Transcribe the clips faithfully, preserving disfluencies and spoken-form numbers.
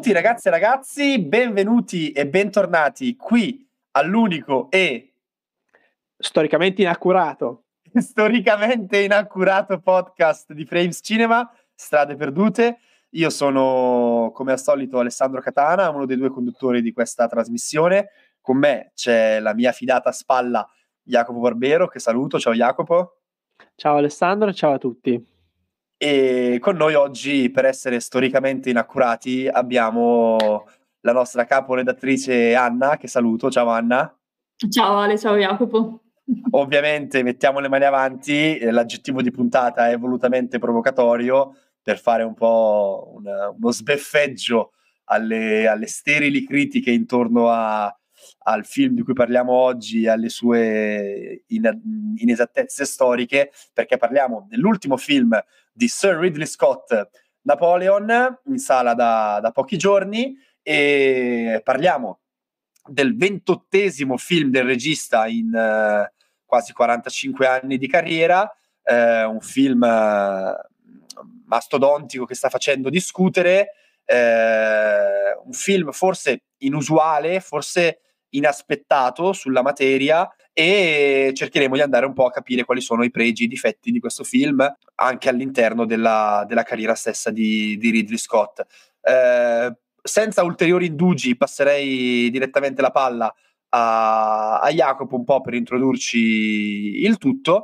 tutti ragazze e ragazzi, benvenuti e bentornati qui all'unico e storicamente inaccurato storicamente inaccurato podcast di Frames Cinema, Strade Perdute. Io sono, come al solito, Alessandro Catana, uno dei due conduttori di questa trasmissione. Con me c'è la mia fidata spalla Jacopo Barbero, che saluto. Ciao Jacopo. Ciao Alessandro, ciao a tutti. E con noi oggi, per essere storicamente inaccurati, abbiamo la nostra caporedattrice Anna, che saluto. Ciao Anna. Ciao Ale, ciao Jacopo. Ovviamente mettiamo le mani avanti, eh, l'aggettivo di puntata è volutamente provocatorio per fare un po' un, uno sbeffeggio alle, alle sterili critiche intorno a, al film di cui parliamo oggi, alle sue in, inesattezze storiche, perché parliamo dell'ultimo film di Sir Ridley Scott, Napoleon, in sala da, da pochi giorni, e parliamo del ventottesimo film del regista in uh, quasi quarantacinque anni di carriera, uh, un film uh, mastodontico che sta facendo discutere, uh, un film forse inusuale, forse inaspettato sulla materia, e cercheremo di andare un po' a capire quali sono i pregi e i difetti di questo film anche all'interno della, della carriera stessa di, di Ridley Scott. Uh, senza ulteriori indugi passerei direttamente la palla a, a Jacopo un po' per introdurci il tutto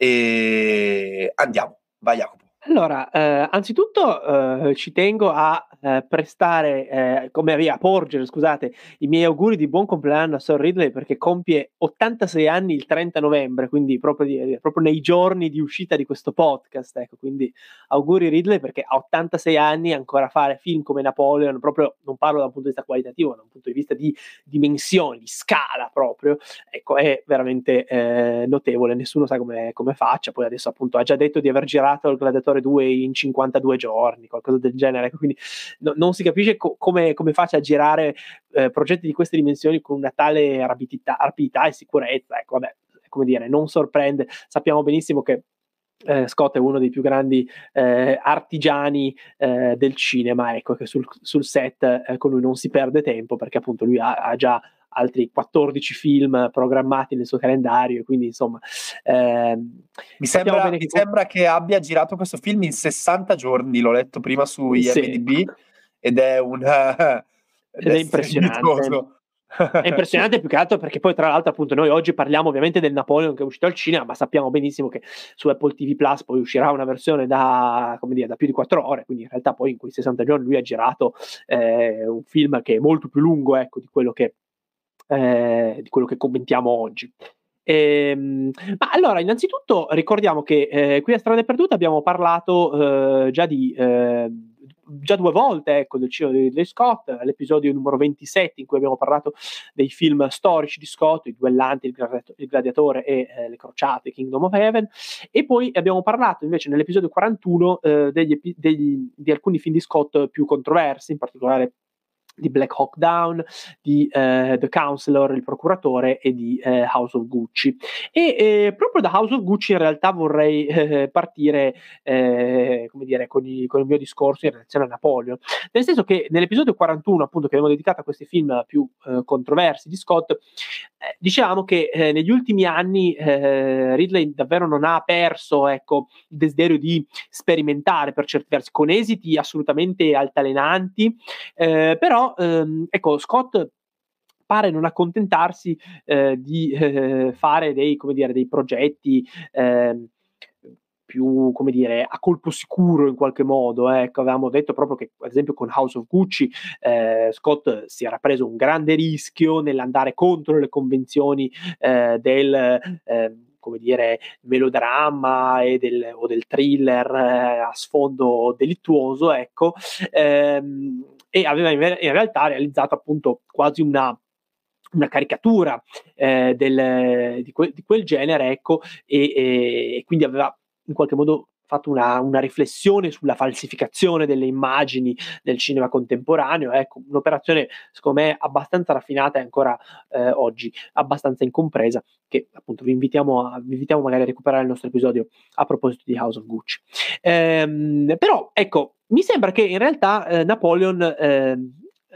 e andiamo. Vai Jacopo. Allora, eh, anzitutto eh, ci tengo a eh, prestare, eh, come a porgere, scusate, i miei auguri di buon compleanno a Sir Ridley, perché compie ottantasei anni il trenta novembre, quindi proprio, di, proprio nei giorni di uscita di questo podcast, ecco, quindi auguri Ridley, perché a ottantasei anni ancora fare film come Napoleon, proprio non parlo da un punto di vista qualitativo, ma da un punto di vista di dimensioni, di scala proprio, ecco, è veramente eh, notevole, nessuno sa come, come faccia. Poi adesso appunto ha già detto di aver girato il Gladiatore due in cinquantadue giorni, qualcosa del genere, quindi no, non si capisce co- come, come faccia a girare eh, progetti di queste dimensioni con una tale rapidità, rapidità e sicurezza. Ecco, vabbè, come dire, non sorprende, sappiamo benissimo che eh, Scott è uno dei più grandi eh, artigiani eh, del cinema, ecco, che sul, sul set eh, con lui non si perde tempo, perché appunto lui ha, ha già altri quattordici film programmati nel suo calendario, e quindi insomma ehm, mi, sembra, bene che... mi sembra che abbia girato questo film in sessanta giorni, l'ho letto prima su I M D B, sì. Ed è un ed, ed è impressionante. È impressionante più che altro perché poi tra l'altro appunto noi oggi parliamo ovviamente del Napoleon che è uscito al cinema, ma sappiamo benissimo che su Apple T V Plus poi uscirà una versione da, come dire, da più di quattro ore, quindi in realtà poi in quei sessanta giorni lui ha girato eh, un film che è molto più lungo, ecco, di quello che Eh, di quello che commentiamo oggi. Ehm, ma allora, innanzitutto ricordiamo che eh, qui a Strade Perdute abbiamo parlato eh, già di eh, già due volte, ecco, del cinema di Ridley Scott, l'episodio numero ventisette in cui abbiamo parlato dei film storici di Scott, I Duellanti, Il, Gladiato- il Gladiatore e eh, Le Crociate, Kingdom of Heaven, e poi abbiamo parlato invece nell'episodio quarantuno eh, degli epi- degli, di alcuni film di Scott più controversi, in particolare di Black Hawk Down, di eh, The Counselor, il procuratore, e di eh, House of Gucci. E eh, proprio da House of Gucci in realtà vorrei eh, partire eh, come dire, con, i, con il mio discorso in relazione a Napoleon, nel senso che nell'episodio quarantuno, appunto, che abbiamo dedicato a questi film più eh, controversi di Scott, eh, dicevamo che eh, negli ultimi anni eh, Ridley davvero non ha perso, ecco, il desiderio di sperimentare per certi versi, con esiti assolutamente altalenanti, eh, però Ehm, ecco, Scott pare non accontentarsi eh, di eh, fare dei, come dire, dei progetti eh, più, come dire, a colpo sicuro in qualche modo. Ecco, avevamo detto proprio che, ad esempio, con House of Gucci eh, Scott si era preso un grande rischio nell'andare contro le convenzioni eh, del eh, come dire, melodramma e del, o del thriller eh, a sfondo delittuoso, ecco, ehm, e aveva in, in realtà realizzato appunto quasi una una caricatura eh, del, di, que, di quel genere, ecco, e, e, e quindi aveva in qualche modo fatto una, una riflessione sulla falsificazione delle immagini del cinema contemporaneo, ecco, un'operazione secondo me abbastanza raffinata e ancora eh, oggi abbastanza incompresa, che appunto vi invitiamo, a, vi invitiamo magari a recuperare il nostro episodio a proposito di House of Gucci. Ehm, però ecco, mi sembra che in realtà eh, Napoleon eh,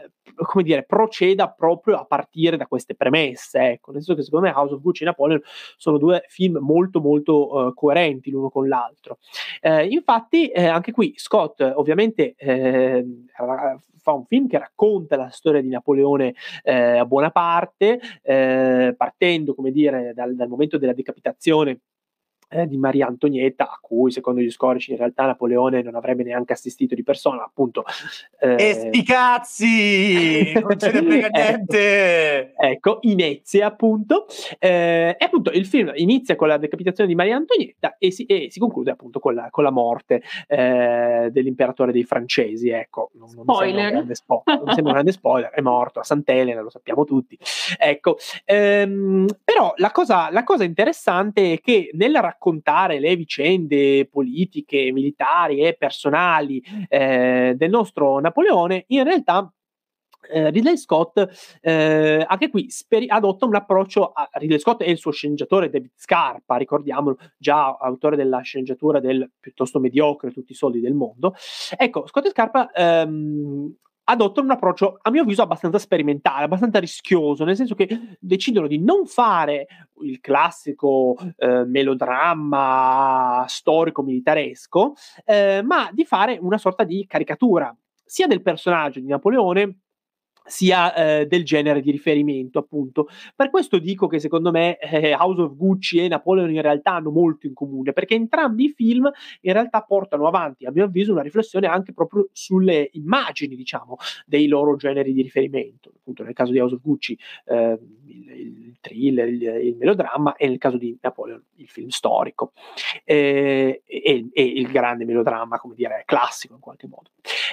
come dire, proceda proprio a partire da queste premesse, ecco, nel senso che secondo me House of Gucci e Napoleon sono due film molto molto uh, coerenti l'uno con l'altro. Eh, infatti eh, anche qui Scott ovviamente eh, fa un film che racconta la storia di Napoleone eh, a buona parte, eh, partendo, come dire, dal, dal momento della decapitazione Eh, di Maria Antonietta, a cui secondo gli storici in realtà Napoleone non avrebbe neanche assistito di persona, appunto. Eh, e sti cazzi! Non ce ne frega niente! Ecco, inizia appunto. Eh, e appunto il film inizia con la decapitazione di Maria Antonietta e si, e si conclude appunto con la, con la morte eh, dell'imperatore dei francesi. Ecco, non, non mi sembra un grande spoiler, non mi sembra un grande spoiler, è morto a Sant'Elena, lo sappiamo tutti. Ecco, ehm, però la cosa, la cosa interessante è che nel raccontare le vicende politiche, militari e personali eh, del nostro Napoleone, in realtà eh, Ridley Scott eh, anche qui speri- adotta un approccio a Ridley Scott e il suo sceneggiatore David Scarpa, ricordiamolo, già autore della sceneggiatura del piuttosto mediocre Tutti i soldi del mondo. Ecco, Scott e Scarpa ehm, adottano un approccio, a mio avviso, abbastanza sperimentale, abbastanza rischioso, nel senso che decidono di non fare il classico eh, melodramma storico-militaresco, eh, ma di fare una sorta di caricatura sia del personaggio di Napoleone sia eh, del genere di riferimento, appunto. Per questo dico che secondo me eh, House of Gucci e Napoleon in realtà hanno molto in comune, perché entrambi i film in realtà portano avanti, a mio avviso, una riflessione anche proprio sulle immagini, diciamo, dei loro generi di riferimento. Appunto, nel caso di House of Gucci eh, il, il thriller, il, il melodramma, e nel caso di Napoleon il film storico eh, e, e il grande melodramma, come dire, classico in qualche modo.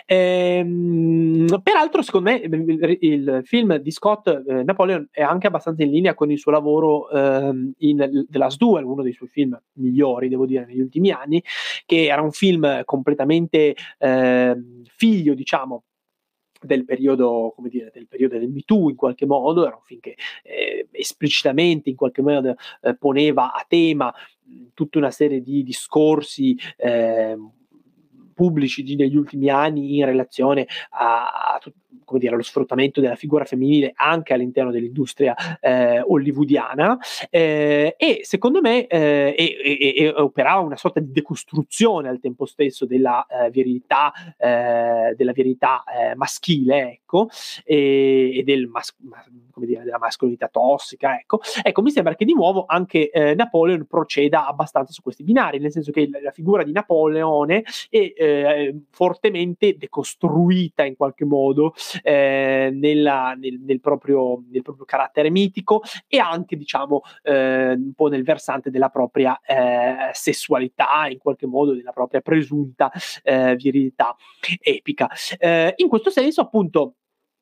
Ehm, peraltro, secondo me, il film di Scott, eh, Napoleon, è anche abbastanza in linea con il suo lavoro ehm, in The Last Duel, uno dei suoi film migliori, devo dire, negli ultimi anni, che era un film completamente eh, figlio, diciamo, del periodo, come dire, del periodo del Me Too in qualche modo. Era un film che eh, esplicitamente in qualche modo eh, poneva a tema mh, tutta una serie di discorsi eh, pubblici di, negli ultimi anni in relazione a, a come dire, allo sfruttamento della figura femminile anche all'interno dell'industria eh, hollywoodiana eh, e secondo me eh, e, e, e operava una sorta di decostruzione al tempo stesso della eh, virilità eh, della virilità eh, maschile, ecco, e, e del mas- come dire, della mascolinità tossica, ecco. Ecco, mi sembra che di nuovo anche eh, Napoleon proceda abbastanza su questi binari, nel senso che la, la figura di Napoleone è eh, fortemente decostruita in qualche modo eh, nella, nel, nel, proprio, nel proprio carattere mitico e anche, diciamo, eh, un po' nel versante della propria eh, sessualità, in qualche modo della propria presunta eh, virilità epica. Eh, in questo senso, appunto,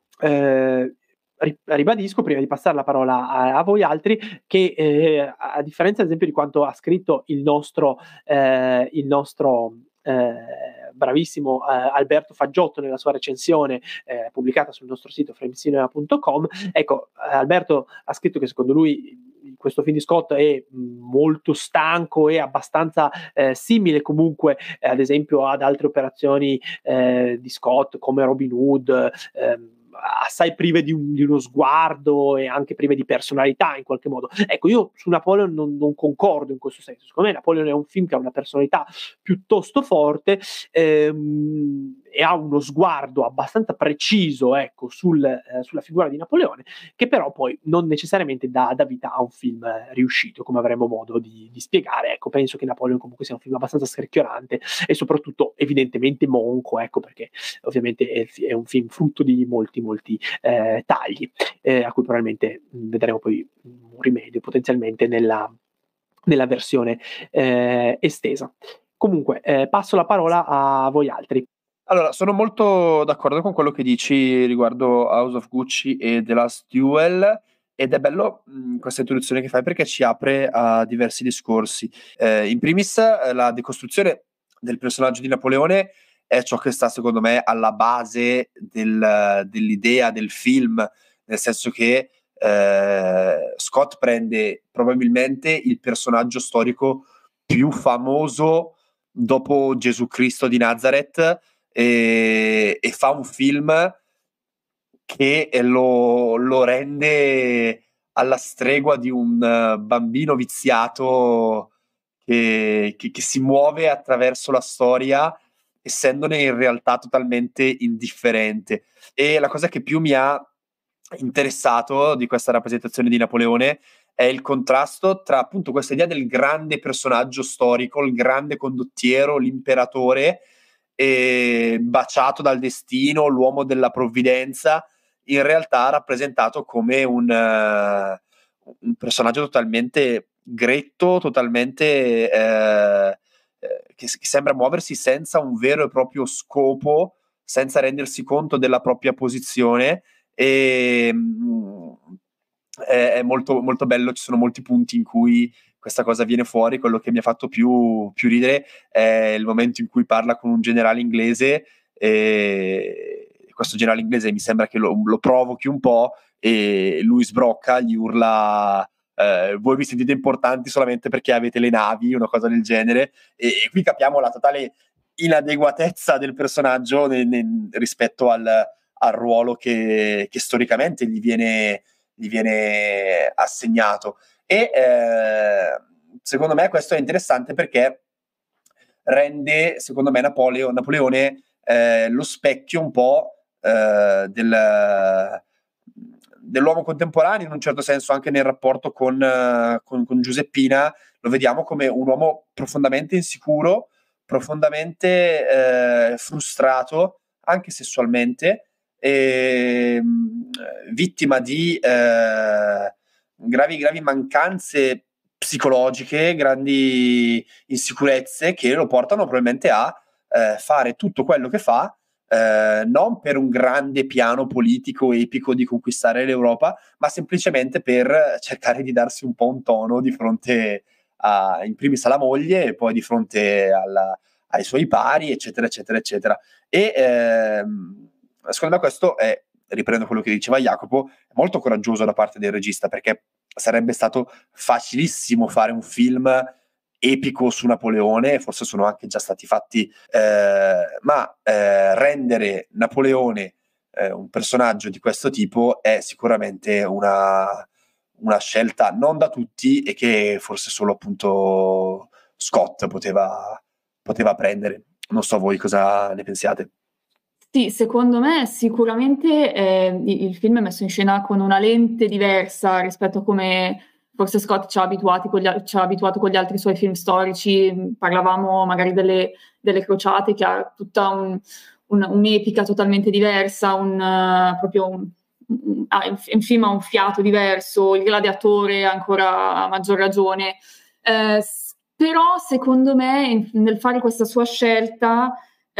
eh, ribadisco, prima di passare la parola a, a voi altri, che eh, a differenza ad esempio di quanto ha scritto il nostro eh, il nostro eh, bravissimo eh, Alberto Faggiotto nella sua recensione eh, pubblicata sul nostro sito framecinema punto com, ecco, Alberto ha scritto che secondo lui questo film di Scott è molto stanco e abbastanza eh, simile comunque eh, ad esempio ad altre operazioni eh, di Scott come Robin Hood, eh, assai prive di, un, di uno sguardo e anche prive di personalità in qualche modo. Ecco, io su Napoleon non, non concordo in questo senso. Secondo me Napoleon è un film che ha una personalità piuttosto forte ehm, e ha uno sguardo abbastanza preciso, ecco, sul, eh, sulla figura di Napoleone, che però poi non necessariamente dà, dà vita a un film riuscito, come avremo modo di, di spiegare. Ecco, penso che Napoleon comunque sia un film abbastanza scricchiolante e soprattutto evidentemente monco, ecco, perché ovviamente è, è un film frutto di molti molti eh, tagli eh, a cui probabilmente vedremo poi un rimedio potenzialmente nella, nella versione eh, estesa. Comunque eh, passo la parola a voi altri. Allora, sono molto d'accordo con quello che dici riguardo House of Gucci e The Last Duel, ed è bello mh, questa introduzione che fai perché ci apre a diversi discorsi. Eh, in primis, eh, la decostruzione del personaggio di Napoleone è ciò che sta, secondo me, alla base del, dell'idea del film, nel senso che eh, Scott prende probabilmente il personaggio storico più famoso dopo Gesù Cristo di Nazareth e, e fa un film che lo, lo rende alla stregua di un bambino viziato che, che, che si muove attraverso la storia essendone in realtà totalmente indifferente. E la cosa che più mi ha interessato di questa rappresentazione di Napoleone è il contrasto tra appunto questa idea del grande personaggio storico, il grande condottiero, l'imperatore, eh, baciato dal destino, l'uomo della provvidenza, in realtà rappresentato come un, uh, un personaggio totalmente gretto, totalmente eh, che, che sembra muoversi senza un vero e proprio scopo, senza rendersi conto della propria posizione. E mh, è, è molto, molto bello, ci sono molti punti in cui questa cosa viene fuori. Quello che mi ha fatto più, più ridere è il momento in cui parla con un generale inglese, e questo generale inglese mi sembra che lo, lo provochi un po', e lui sbrocca, gli urla eh, voi vi sentite importanti solamente perché avete le navi, una cosa del genere, e, e qui capiamo la totale inadeguatezza del personaggio ne, ne, rispetto al, al ruolo che, che storicamente gli viene, gli viene assegnato. E eh, secondo me questo è interessante perché rende, secondo me, Napoleo, Napoleone eh, lo specchio un po' eh, del, dell'uomo contemporaneo, in un certo senso, anche nel rapporto con, uh, con, con Giuseppina. Lo vediamo come un uomo profondamente insicuro, profondamente eh, frustrato, anche sessualmente, e, mh, vittima di eh, gravi, gravi mancanze psicologiche, grandi insicurezze che lo portano probabilmente a eh, fare tutto quello che fa, eh, non per un grande piano politico epico di conquistare l'Europa, ma semplicemente per cercare di darsi un po' un tono di fronte a, in primis alla moglie, e poi di fronte alla, ai suoi pari, eccetera, eccetera, eccetera. E ehm, secondo me questo è, riprendo quello che diceva Jacopo, è molto coraggioso da parte del regista, perché sarebbe stato facilissimo fare un film epico su Napoleone, forse sono anche già stati fatti, eh, ma eh, rendere Napoleone eh, un personaggio di questo tipo è sicuramente una, una scelta non da tutti, e che forse solo appunto Scott poteva, poteva prendere. Non so voi cosa ne pensiate. Sì, secondo me sicuramente eh, il film è messo in scena con una lente diversa rispetto a come forse Scott ci ha abituati con gli, ci ha abituato con gli altri suoi film storici. Parlavamo magari delle, delle Crociate, che ha tutta un, un, un'epica totalmente diversa, un, uh, proprio un, un, ah, un film ha un fiato diverso, Il Gladiatore ancora a maggior ragione. Eh, però secondo me nel fare questa sua scelta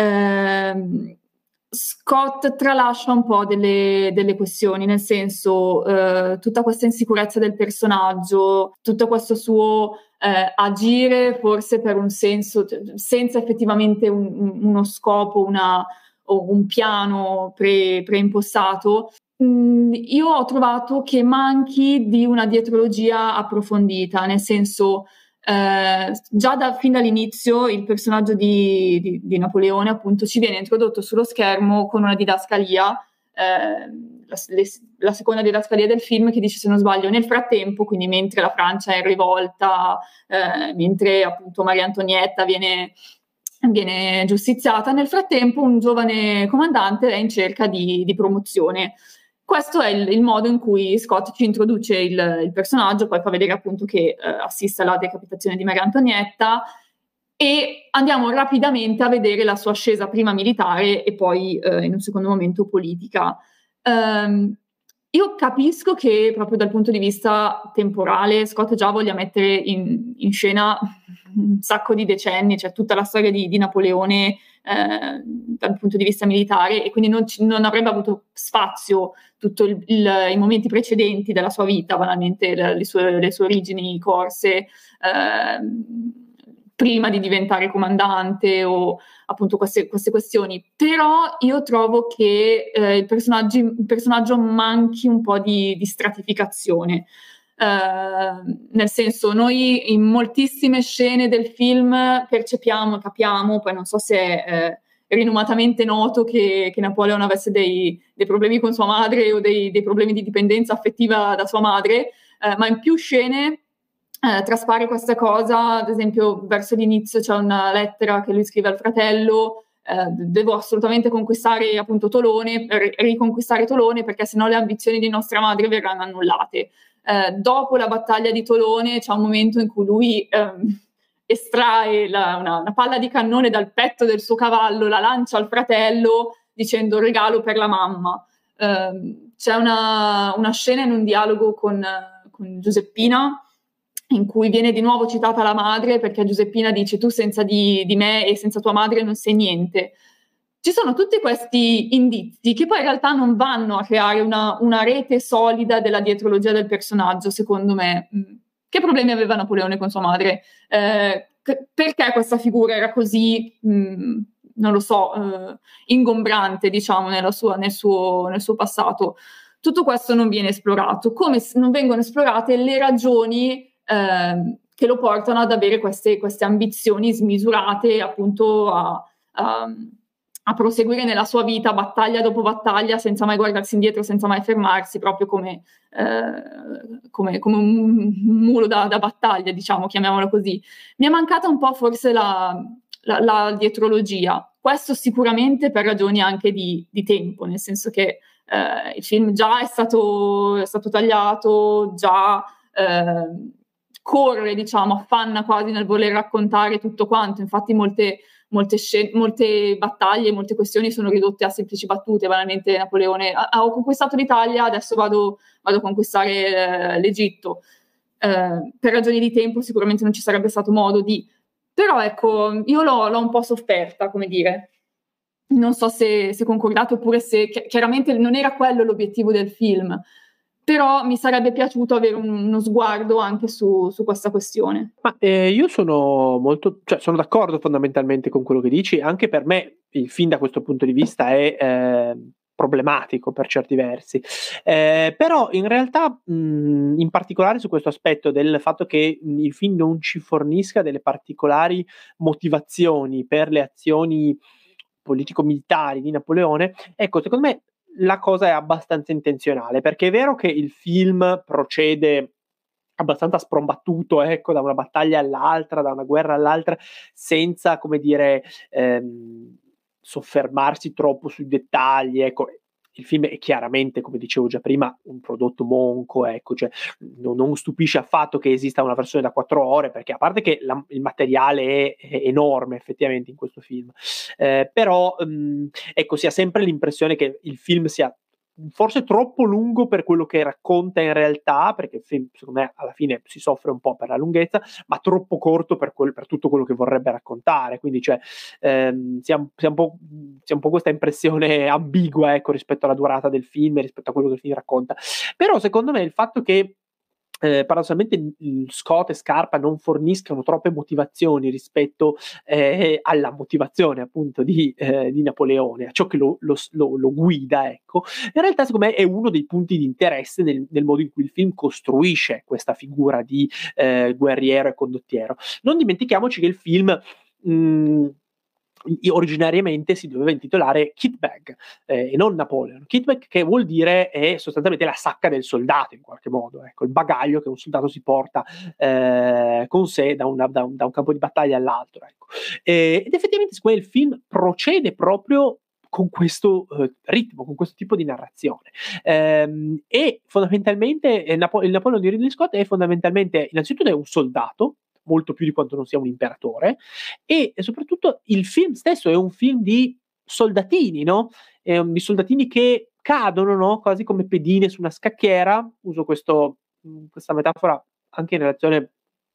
eh, Scott tralascia un po' delle, delle questioni, nel senso eh, tutta questa insicurezza del personaggio, tutto questo suo eh, agire forse per un senso, senza effettivamente un, uno scopo, una, o un piano pre, preimpostato. Mm, io ho trovato che manchi di una dietrologia approfondita, nel senso Eh, già da, fin dall'inizio il personaggio di, di, di Napoleone appunto ci viene introdotto sullo schermo con una didascalia, eh, la, le, la seconda didascalia del film, che dice, se non sbaglio, nel frattempo, quindi mentre la Francia è in rivolta, eh, mentre appunto Maria Antonietta viene, viene giustiziata, nel frattempo un giovane comandante è in cerca di, di promozione. Questo è il, il modo in cui Scott ci introduce il, il personaggio, poi fa vedere appunto che eh, assiste alla decapitazione di Maria Antonietta, e andiamo rapidamente a vedere la sua ascesa prima militare e poi eh, in un secondo momento politica. Um, io capisco che proprio dal punto di vista temporale Scott già voglia mettere in, in scena un sacco di decenni, cioè tutta la storia di, di Napoleone eh, dal punto di vista militare, e quindi non, ci, non avrebbe avuto spazio tutti i momenti precedenti della sua vita, banalmente le, le, sue, le sue origini corse eh, prima di diventare comandante, o appunto queste, queste questioni. Però io trovo che eh, il, personaggio, il personaggio manchi un po' di, di stratificazione. Uh, nel senso, noi in moltissime scene del film percepiamo, capiamo, poi non so se è eh, rinomatamente noto che, che Napoleon avesse dei, dei problemi con sua madre o dei, dei problemi di dipendenza affettiva da sua madre, eh, ma in più scene eh, traspare questa cosa. Ad esempio verso l'inizio c'è una lettera che lui scrive al fratello: eh, devo assolutamente conquistare appunto Tolone, r- riconquistare Tolone, perché sennò le ambizioni di nostra madre verranno annullate. Eh, dopo la battaglia di Tolone c'è un momento in cui lui ehm, estrae la, una, una palla di cannone dal petto del suo cavallo, la lancia al fratello dicendo regalo per la mamma. Eh, c'è una, una scena in un dialogo con, con Giuseppina in cui viene di nuovo citata la madre, perché Giuseppina dice: tu senza di, di me e senza tua madre non sei niente. Ci sono tutti questi indizi che poi in realtà non vanno a creare una, una rete solida della dietrologia del personaggio, secondo me. Che problemi aveva Napoleone con sua madre? Eh, c- perché questa figura era così, mh, non lo so, eh, ingombrante, diciamo, nella sua, nel, suo, nel suo passato? Tutto questo non viene esplorato, come non vengono esplorate le ragioni eh, che lo portano ad avere queste, queste ambizioni smisurate, appunto a, a, a proseguire nella sua vita battaglia dopo battaglia senza mai guardarsi indietro, senza mai fermarsi, proprio come, eh, come, come un mulo da, da battaglia, diciamo, chiamiamolo così. Mi è mancata un po' forse la, la, la dietrologia, questo sicuramente per ragioni anche di, di tempo, nel senso che eh, il film già è stato, è stato tagliato, già eh, corre, diciamo, affanna quasi nel voler raccontare tutto quanto. Infatti molte, molte, scen- molte battaglie, molte questioni sono ridotte a semplici battute. Banalmente Napoleone: ah, ho conquistato l'Italia, adesso vado, vado a conquistare eh, l'Egitto. Eh, per ragioni di tempo sicuramente non ci sarebbe stato modo di... Però ecco, io l'ho, l'ho un po' sofferta, come dire. Non so se, se concordate, oppure se chiaramente non era quello l'obiettivo del film, però mi sarebbe piaciuto avere un, uno sguardo anche su, su questa questione. Ma eh, io sono molto, cioè sono d'accordo fondamentalmente con quello che dici. Anche per me il film da questo punto di vista è eh, problematico per certi versi, eh, però in realtà mh, in particolare su questo aspetto del fatto che il film non ci fornisca delle particolari motivazioni per le azioni politico-militari di Napoleone, ecco, secondo me la cosa è abbastanza intenzionale, perché è vero che il film procede abbastanza sprombattuto, ecco, da una battaglia all'altra, da una guerra all'altra, senza, come dire, ehm, soffermarsi troppo sui dettagli, ecco. Il film è chiaramente, come dicevo già prima, un prodotto monco, ecco, cioè non, non stupisce affatto che esista una versione da quattro ore, perché a parte che la, il materiale è, è enorme effettivamente in questo film, eh, però mh, ecco, si ha sempre l'impressione che il film sia forse troppo lungo per quello che racconta in realtà, perché il film secondo me alla fine si soffre un po' per la lunghezza, ma troppo corto per, quel, per tutto quello che vorrebbe raccontare. Quindi cioè, ehm, si, ha, si, ha un po', si ha un po' questa impressione ambigua, ecco, rispetto alla durata del film e rispetto a quello che il film racconta. Però secondo me il fatto che Eh, paradossalmente Scott e Scarpa non forniscano troppe motivazioni rispetto eh, alla motivazione appunto di, eh, di Napoleone, a ciò che lo, lo, lo, lo guida, ecco, in realtà secondo me è uno dei punti di interesse nel, nel modo in cui il film costruisce questa figura di eh, guerriero e condottiero. Non dimentichiamoci che il film mh, originariamente si doveva intitolare Kitbag eh, e non Napoleon. Kitbag, che vuol dire è sostanzialmente la sacca del soldato in qualche modo, ecco, il bagaglio che un soldato si porta eh, con sé da, una, da, un, da un campo di battaglia all'altro, ecco. E, ed effettivamente il film procede proprio con questo eh, ritmo, con questo tipo di narrazione. Ehm, e fondamentalmente eh, Napo- il Napoleon di Ridley Scott è fondamentalmente, innanzitutto è un soldato, molto più di quanto non sia un imperatore, e, e soprattutto il film stesso è un film di soldatini, no? Eh, di soldatini che cadono, no? Quasi come pedine su una scacchiera. Uso questo, questa metafora anche in relazione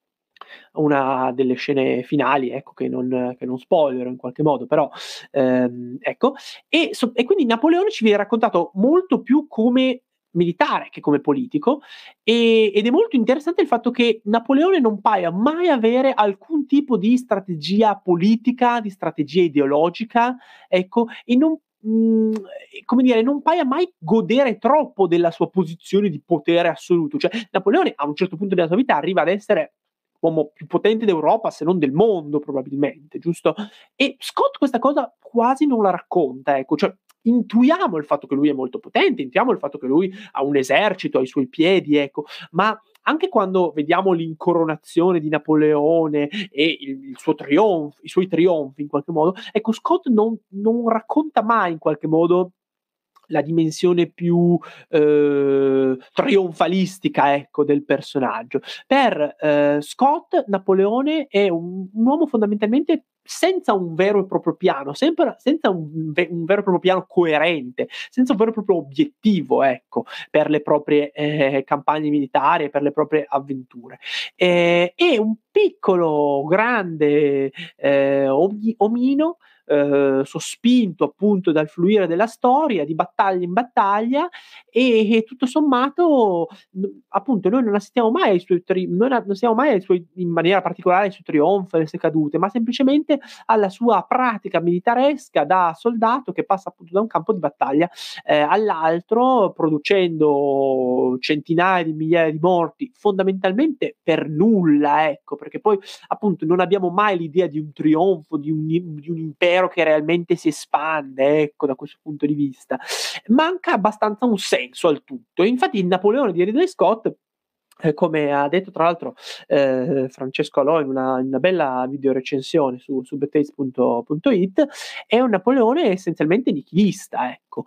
a una delle scene finali, ecco, che non, che non spoilerò in qualche modo, però ehm, ecco, e, so, e quindi Napoleone ci viene raccontato molto più come militare che come politico, e, ed è molto interessante il fatto che Napoleone non paia mai avere alcun tipo di strategia politica, di strategia ideologica, ecco, e non mh, come dire, non paia mai godere troppo della sua posizione di potere assoluto. Cioè Napoleone a un certo punto della sua vita arriva ad essere uomo più potente d'Europa, se non del mondo probabilmente, giusto? E Scott questa cosa quasi non la racconta, ecco, cioè intuiamo il fatto che lui è molto potente, intuiamo il fatto che lui ha un esercito ai suoi piedi, ecco, ma anche quando vediamo l'incoronazione di Napoleone e il, il suo trionfo, i suoi trionfi in qualche modo, ecco, Scott non, non racconta mai in qualche modo la dimensione più eh, trionfalistica, ecco, del personaggio. Per eh, Scott, Napoleone è un, un uomo fondamentalmente senza un vero e proprio piano, sempre, senza un, un vero e proprio piano coerente, senza un vero e proprio obiettivo, ecco, per le proprie eh, campagne militari e per le proprie avventure. Eh, è un piccolo, grande eh, omino Eh, sospinto appunto dal fluire della storia, di battaglia in battaglia, e, e tutto sommato n- appunto noi non assistiamo mai ai suoi tri- non assistiamo mai ai suoi, in maniera particolare ai suoi trionfi, alle sue cadute, ma semplicemente alla sua pratica militaresca da soldato che passa appunto da un campo di battaglia eh, all'altro, producendo centinaia di migliaia di morti fondamentalmente per nulla, ecco, perché poi appunto non abbiamo mai l'idea di un trionfo, di un, di un impero che realmente si espande, ecco, da questo punto di vista. Manca abbastanza un senso al tutto. Infatti il Napoleone di Ridley Scott, eh, come ha detto tra l'altro eh, Francesco Alò in una, in una bella videorecensione su, su betaste punto it, è un Napoleone essenzialmente nichilista, ecco.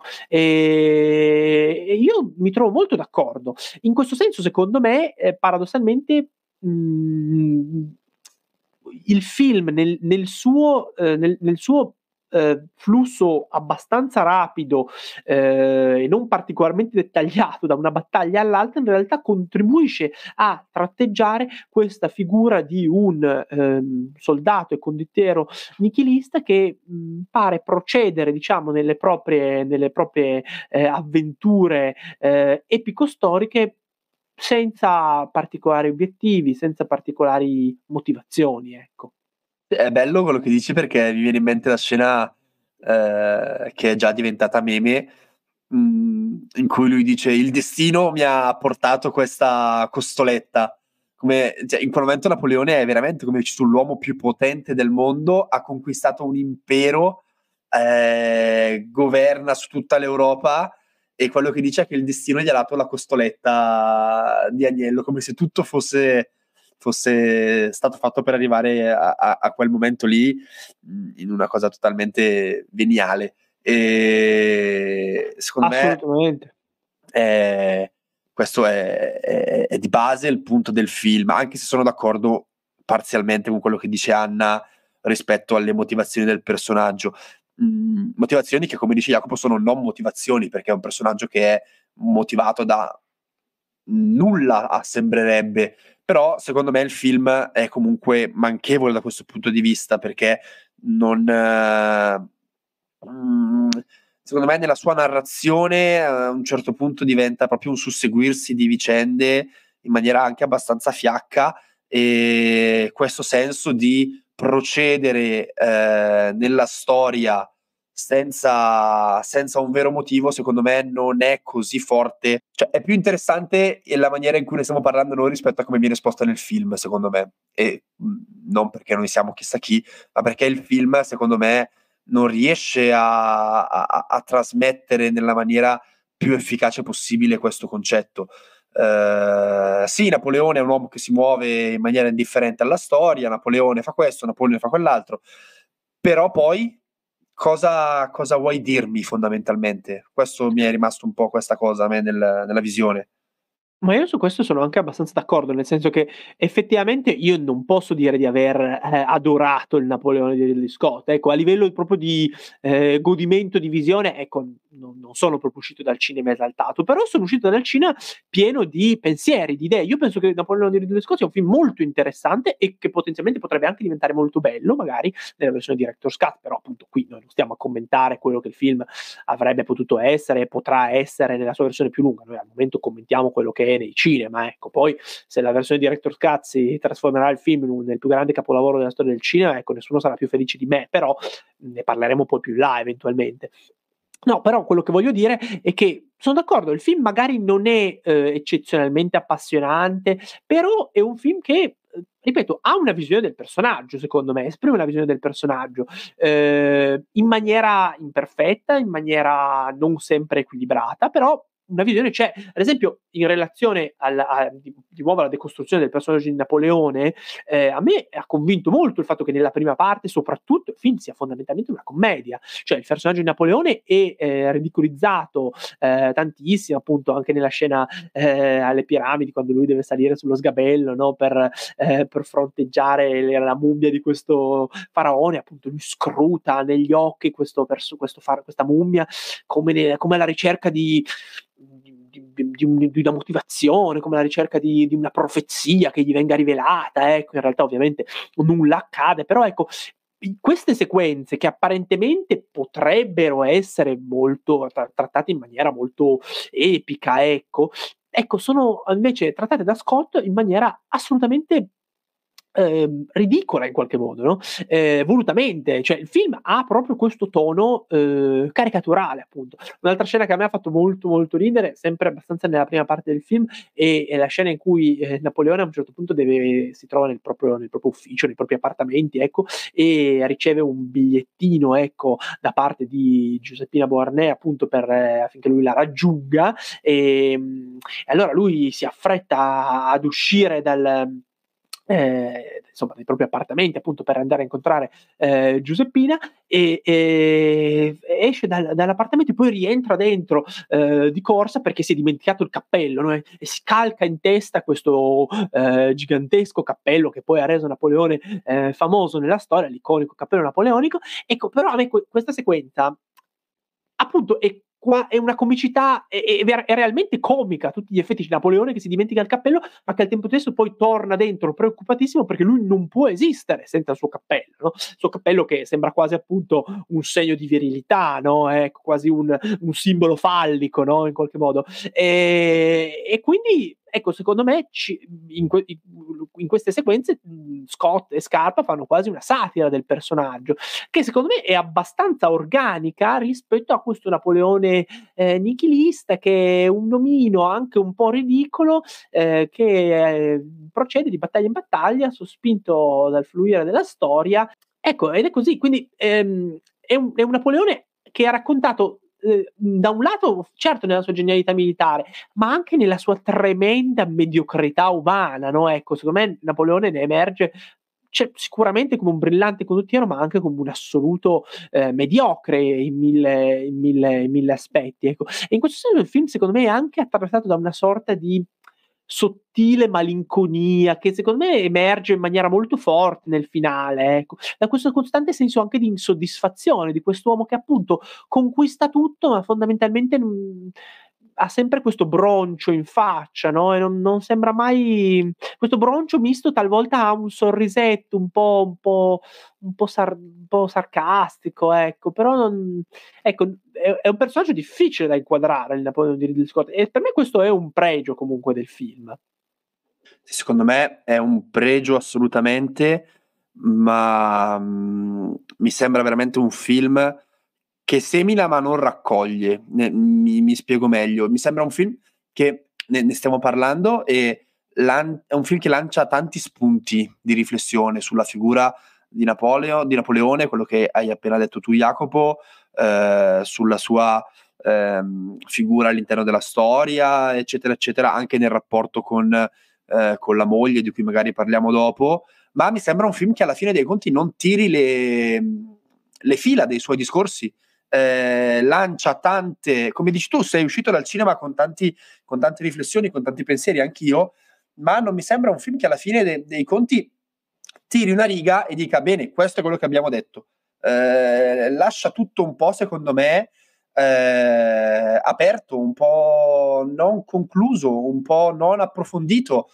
E io mi trovo molto d'accordo. In questo senso, secondo me, eh, paradossalmente, mh, il film nel, nel suo, eh, nel, nel suo eh, flusso abbastanza rapido eh, e non particolarmente dettagliato da una battaglia all'altra, in realtà contribuisce a tratteggiare questa figura di un ehm, soldato e condottiero nichilista che mh, pare procedere, diciamo, nelle proprie, nelle proprie eh, avventure eh, epico-storiche senza particolari obiettivi, senza particolari motivazioni, ecco. È bello quello che dici, perché mi viene in mente la scena eh, che è già diventata meme, mh, in cui lui dice: il destino mi ha portato questa costoletta. Come, cioè, in quel momento Napoleone è veramente, come dici tu, l'uomo più potente del mondo, ha conquistato un impero, eh, governa su tutta l'Europa, e quello che dice è che il destino gli ha dato la costoletta di agnello, come se tutto fosse fosse stato fatto per arrivare a, a, a quel momento lì, in una cosa totalmente veniale. E secondo Assolutamente. me è, questo è, è, è di base il punto del film, anche se sono d'accordo parzialmente con quello che dice Anna rispetto alle motivazioni del personaggio. Mm, motivazioni che, come dice Jacopo, sono non motivazioni, perché è un personaggio che è motivato da nulla, sembrerebbe. Però secondo me il film è comunque manchevole da questo punto di vista, perché non eh, mm, secondo me nella sua narrazione a un certo punto diventa proprio un susseguirsi di vicende in maniera anche abbastanza fiacca, e questo senso di procedere eh, nella storia senza, senza un vero motivo, secondo me non è così forte. Cioè, è più interessante la maniera in cui ne stiamo parlando noi rispetto a come viene esposta nel film, secondo me. E mh, non perché noi siamo chissà chi, ma perché il film, secondo me, non riesce a, a, a trasmettere nella maniera più efficace possibile questo concetto. Uh, sì, Napoleone è un uomo che si muove in maniera indifferente alla storia, Napoleone fa questo, Napoleone fa quell'altro, però poi cosa, cosa vuoi dirmi fondamentalmente? Questo mi è rimasto un po' questa cosa a me nel, nella visione. Ma io su questo sono anche abbastanza d'accordo, nel senso che effettivamente io non posso dire di aver eh, adorato il Napoleone di Ridley Scott, ecco, a livello proprio di eh, godimento di visione, ecco, non, non sono proprio uscito dal cinema esaltato, però sono uscito dal cinema pieno di pensieri, di idee. Io penso che il Napoleone di Ridley Scott sia un film molto interessante e che potenzialmente potrebbe anche diventare molto bello, magari nella versione Director's Cut, però appunto qui noi non stiamo a commentare quello che il film avrebbe potuto essere e potrà essere nella sua versione più lunga, noi al momento commentiamo quello che è nei cinema, ecco. Poi se la versione di Director's Cut si trasformerà il film in un, nel più grande capolavoro della storia del cinema, ecco, nessuno sarà più felice di me, però ne parleremo poi più in là eventualmente. No, però quello che voglio dire è che sono d'accordo, il film magari non è eh, eccezionalmente appassionante, però è un film che ripeto, ha una visione del personaggio, secondo me, esprime una visione del personaggio eh, in maniera imperfetta, in maniera non sempre equilibrata, però una visione c'è. Ad esempio, in relazione alla, a, di, di nuovo alla decostruzione del personaggio di Napoleone, eh, a me ha convinto molto il fatto che nella prima parte, soprattutto, il film sia fondamentalmente una commedia, cioè il personaggio di Napoleone è eh, ridicolizzato eh, tantissimo, appunto, anche nella scena eh, alle piramidi, quando lui deve salire sullo sgabello, no, per, eh, per fronteggiare la mummia di questo faraone, appunto lui scruta negli occhi questo, questo far, questa mummia come, ne, come alla ricerca di Di, di, un, di una motivazione, come la ricerca di, di una profezia che gli venga rivelata. Ecco, in realtà ovviamente nulla accade, però ecco, queste sequenze che apparentemente potrebbero essere molto tra- trattate in maniera molto epica, ecco, ecco, sono invece trattate da Scott in maniera assolutamente Eh, ridicola in qualche modo, no? Eh, volutamente, cioè il film ha proprio questo tono eh, caricaturale, appunto. Un'altra scena che a me ha fatto molto molto ridere, sempre abbastanza nella prima parte del film, è, è la scena in cui eh, Napoleone a un certo punto deve, si trova nel proprio, nel proprio ufficio, nei propri appartamenti, ecco, e riceve un bigliettino, ecco, da parte di Giuseppina Beauharnais, appunto, per, eh, affinché lui la raggiunga, e, e allora lui si affretta ad uscire dal Eh, insomma, dei propri appartamenti, appunto, per andare a incontrare eh, Giuseppina, e, e esce dal, dall'appartamento e poi rientra dentro eh, di corsa perché si è dimenticato il cappello, no? e, e si calca in testa questo eh, gigantesco cappello che poi ha reso Napoleone eh, famoso nella storia, l'iconico cappello napoleonico. Ecco, però a me que- questa sequenza appunto è, qua, è una comicità, è, è, è realmente comica a tutti gli effetti. Napoleone che si dimentica il cappello, ma che al tempo stesso poi torna dentro preoccupatissimo perché lui non può esistere senza il suo cappello, no? Il suo cappello che sembra quasi appunto un segno di virilità, no? È quasi un, un simbolo fallico, no? In qualche modo. E, e quindi ecco, secondo me ci, in, que, in queste sequenze Scott e Scarpa fanno quasi una satira del personaggio, che secondo me è abbastanza organica rispetto a questo Napoleone eh, nichilista, che è un nomino anche un po' ridicolo, eh, che eh, procede di battaglia in battaglia, sospinto dal fluire della storia. Ecco, ed è così, quindi ehm, è, un, è un Napoleone che ha raccontato eh, da un lato, certo, nella sua genialità militare, ma anche nella sua tremenda mediocrità umana, no? Ecco, secondo me Napoleone ne emerge cioè, sicuramente come un brillante condottiero, ma anche come un assoluto eh, mediocre in mille, in, mille, in mille aspetti. Ecco. E in questo senso il film, secondo me, è anche attraversato da una sorta di sottile malinconia che secondo me emerge in maniera molto forte nel finale, ecco, da questo costante senso anche di insoddisfazione di quest'uomo che appunto conquista tutto, ma fondamentalmente mh, ha sempre questo broncio in faccia, no? E non, non sembra mai questo broncio misto, talvolta ha un sorrisetto un po', un po', un po', sar, un po' sarcastico, ecco, però non, ecco, è, è un personaggio difficile da inquadrare, il Napoleone di Ridley Scott, e per me questo è un pregio comunque del film. Secondo me è un pregio assolutamente, ma mh, mi sembra veramente un film che semina ma non raccoglie. Ne, mi, mi spiego meglio. Mi sembra un film che ne, ne stiamo parlando e lan- è un film che lancia tanti spunti di riflessione sulla figura di, Napoleo, di Napoleone, quello che hai appena detto tu, Jacopo, eh, sulla sua ehm, figura all'interno della storia, eccetera, eccetera, anche nel rapporto con, eh, con la moglie, di cui magari parliamo dopo. Ma mi sembra un film che alla fine dei conti non tiri le, le fila dei suoi discorsi. Eh, lancia tante, come dici tu, sei uscito dal cinema con, tanti, con tante riflessioni, con tanti pensieri, anch'io, ma non mi sembra un film che alla fine de- dei conti tiri una riga e dica bene, questo è quello che abbiamo detto. Eh, lascia tutto un po', secondo me, eh, aperto, un po' non concluso, un po' non approfondito,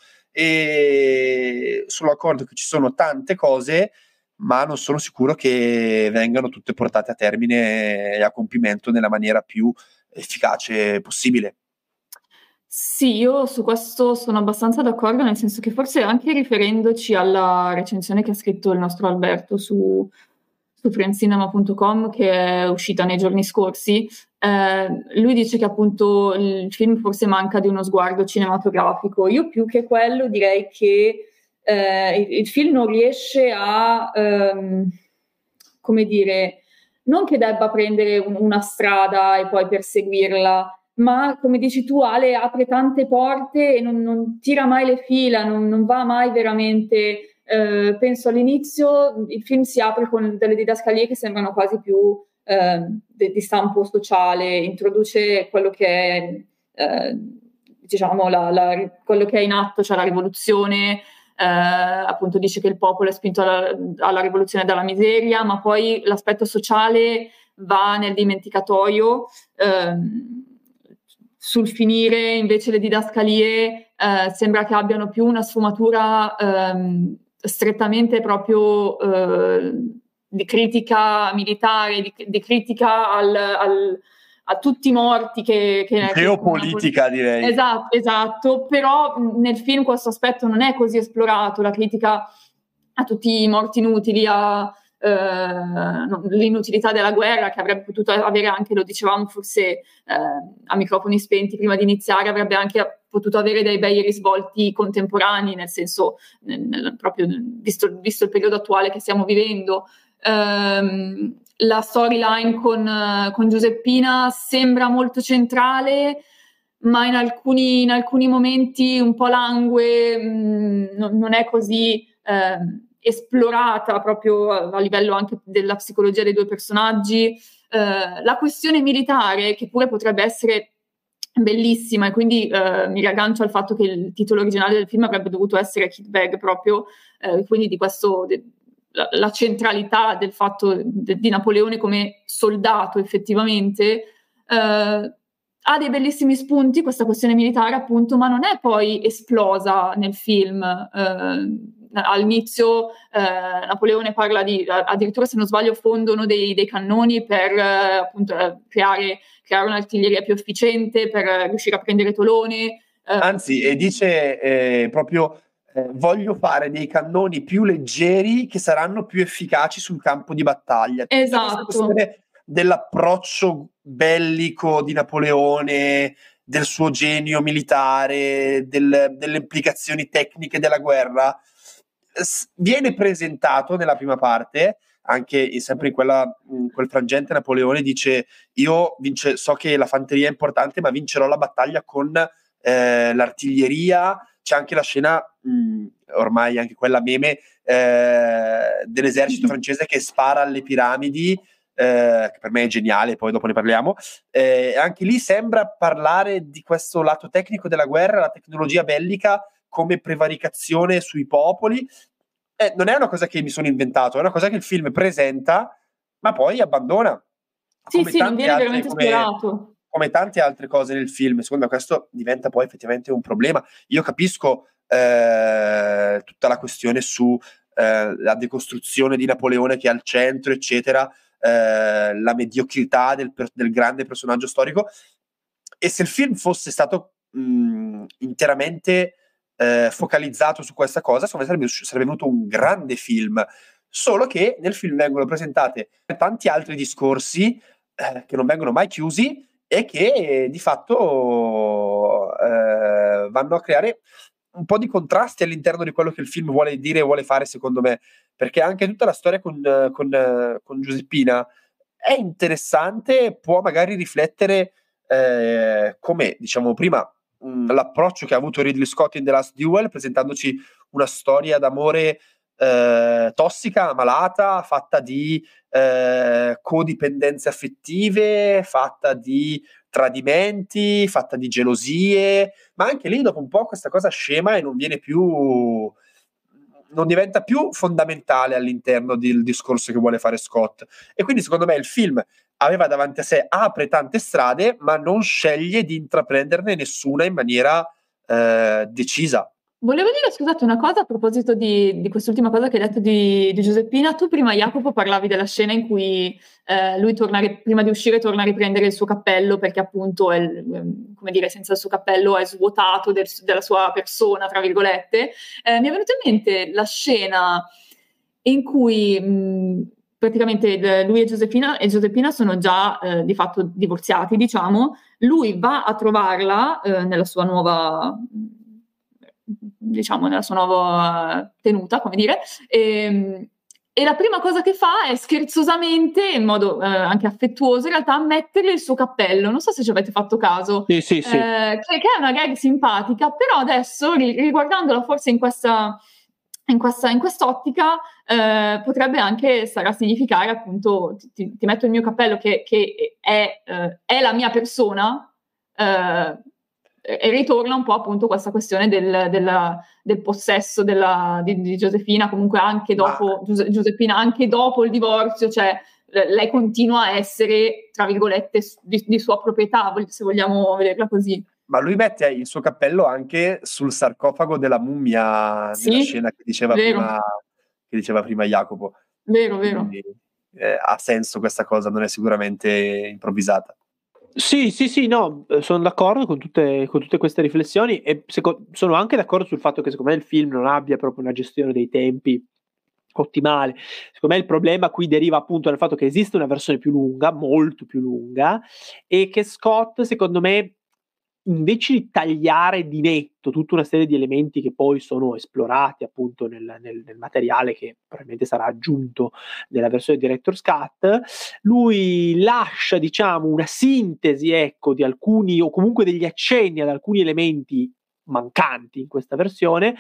e sono d'accordo che ci sono tante cose, ma non sono sicuro che vengano tutte portate a termine e a compimento nella maniera più efficace possibile. Sì, io su questo sono abbastanza d'accordo, nel senso che forse anche riferendoci alla recensione che ha scritto il nostro Alberto su, su friendcinema punto com, che è uscita nei giorni scorsi, eh, lui dice che appunto il film forse manca di uno sguardo cinematografico. Io più che quello direi che eh, il, il film non riesce a, ehm, come dire, non che debba prendere un, una strada e poi perseguirla, ma come dici tu Ale, apre tante porte e non, non tira mai le fila, non, non va mai veramente, eh, penso all'inizio il film si apre con delle didascalie che sembrano quasi più eh, de, di stampo sociale, introduce quello che è, eh, diciamo, la, la, quello che è in atto, cioè la rivoluzione, eh, appunto dice che il popolo è spinto alla, alla rivoluzione dalla miseria, ma poi l'aspetto sociale va nel dimenticatoio, ehm, sul finire invece le didascalie eh, sembra che abbiano più una sfumatura ehm, strettamente proprio eh, di critica militare, di, di critica al, al, a tutti i morti che... che geopolitica che, direi. Esatto, esatto, però nel film questo aspetto non è così esplorato, la critica a tutti i morti inutili, a... Uh, l'inutilità della guerra che avrebbe potuto avere anche, lo dicevamo forse uh, a microfoni spenti prima di iniziare, avrebbe anche potuto avere dei bei risvolti contemporanei, nel senso nel, nel, proprio visto, visto il periodo attuale che stiamo vivendo. Uh, la storyline con, uh, con Giuseppina sembra molto centrale, ma in alcuni, in alcuni momenti un po' langue, mh, non, non è così uh, esplorata proprio a livello anche della psicologia dei due personaggi. Eh, la questione militare, che pure potrebbe essere bellissima, e quindi eh, mi riaggancio al fatto che il titolo originale del film avrebbe dovuto essere Kit Bag, proprio, eh, quindi di questo, de, la, la centralità del fatto de, di Napoleone come soldato effettivamente, eh, ha dei bellissimi spunti questa questione militare appunto, ma non è poi esplosa nel film. Eh, all'inizio eh, Napoleone parla di, addirittura se non sbaglio fondono dei, dei cannoni per eh, appunto eh, creare, creare un'artiglieria più efficiente, per eh, riuscire a prendere Tolone. Eh. Anzi, e dice eh, proprio eh, voglio fare dei cannoni più leggeri che saranno più efficaci sul campo di battaglia. Esatto. Dell'approccio bellico di Napoleone, del suo genio militare, del, delle implicazioni tecniche della guerra, viene presentato nella prima parte, anche sempre in, quella, in quel frangente Napoleone dice io vince, so che la fanteria è importante ma vincerò la battaglia con eh, l'artiglieria. C'è anche la scena mh, ormai anche quella meme eh, dell'esercito francese che spara alle piramidi, eh, che per me è geniale, poi dopo ne parliamo. Eh, anche lì sembra parlare di questo lato tecnico della guerra, la tecnologia bellica come prevaricazione sui popoli. Eh, non è una cosa che mi sono inventato, è una cosa che il film presenta ma poi abbandona. Sì, sì, non viene veramente come, esplorato. Come tante altre cose nel film. Secondo me questo diventa poi effettivamente un problema. Io capisco eh, tutta la questione su eh, la decostruzione di Napoleone che è al centro, eccetera, eh, la mediocrità del, del grande personaggio storico, e se il film fosse stato mh, interamente eh, focalizzato su questa cosa, secondo me sarebbe, sarebbe venuto un grande film. Solo che nel film vengono presentate tanti altri discorsi eh, che non vengono mai chiusi e che eh, di fatto eh, vanno a creare un po' di contrasti all'interno di quello che il film vuole dire e vuole fare, secondo me, perché anche tutta la storia con, con, con Giuseppina è interessante, può magari riflettere eh, come, diciamo prima, mh, l'approccio che ha avuto Ridley Scott in The Last Duel, presentandoci una storia d'amore eh, tossica, malata, fatta di eh, codipendenze affettive, fatta di tradimenti, fatta di gelosie, ma anche lì dopo un po' questa cosa scema e non viene più, non diventa più fondamentale all'interno del discorso che vuole fare Scott. E quindi secondo me il film aveva davanti a sé, apre tante strade ma non sceglie di intraprenderne nessuna in maniera eh, decisa. Volevo dire, scusate, una cosa a proposito di, di quest'ultima cosa che hai detto di, di Giuseppina. Tu prima, Jacopo, parlavi della scena in cui eh, lui torna, prima di uscire torna a riprendere il suo cappello perché appunto, è, come dire, senza il suo cappello è svuotato del, della sua persona, tra virgolette. Eh, mi è venuta in mente la scena in cui mh, praticamente lui e Giuseppina, e Giuseppina sono già eh, di fatto divorziati, diciamo. Lui va a trovarla eh, nella sua nuova... diciamo nella sua nuova tenuta, come dire, e, e la prima cosa che fa è scherzosamente, in modo eh, anche affettuoso in realtà, mettere il suo cappello. Non so se ci avete fatto caso, sì, sì, sì. Eh, che, che è una gag simpatica, però adesso riguardandola forse in questa in questa in quest'ottica eh, potrebbe anche stare a significare appunto ti, ti metto il mio cappello che, che è, eh, è la mia persona, eh, e ritorna un po' appunto questa questione del, della, del possesso della, di, di Giuseppina, comunque anche dopo Ma... Giuseppina anche dopo il divorzio, cioè lei continua a essere tra virgolette di, di sua proprietà, se vogliamo vederla così. Ma lui mette il suo cappello anche sul sarcofago della mummia, sì, nella scena che diceva vero. prima che diceva prima Jacopo. Vero, vero. Quindi, eh, ha senso questa cosa, non è sicuramente improvvisata. Sì, sì, sì, no, sono d'accordo con tutte, con tutte queste riflessioni e seco- sono anche d'accordo sul fatto che secondo me il film non abbia proprio una gestione dei tempi ottimale. Secondo me il problema qui deriva appunto dal fatto che esiste una versione più lunga, molto più lunga, e che Scott, secondo me, invece di tagliare di netto tutta una serie di elementi che poi sono esplorati appunto nel, nel, nel materiale che probabilmente sarà aggiunto nella versione Director's Cut, lui lascia, diciamo, una sintesi, ecco, di alcuni o comunque degli accenni ad alcuni elementi mancanti in questa versione,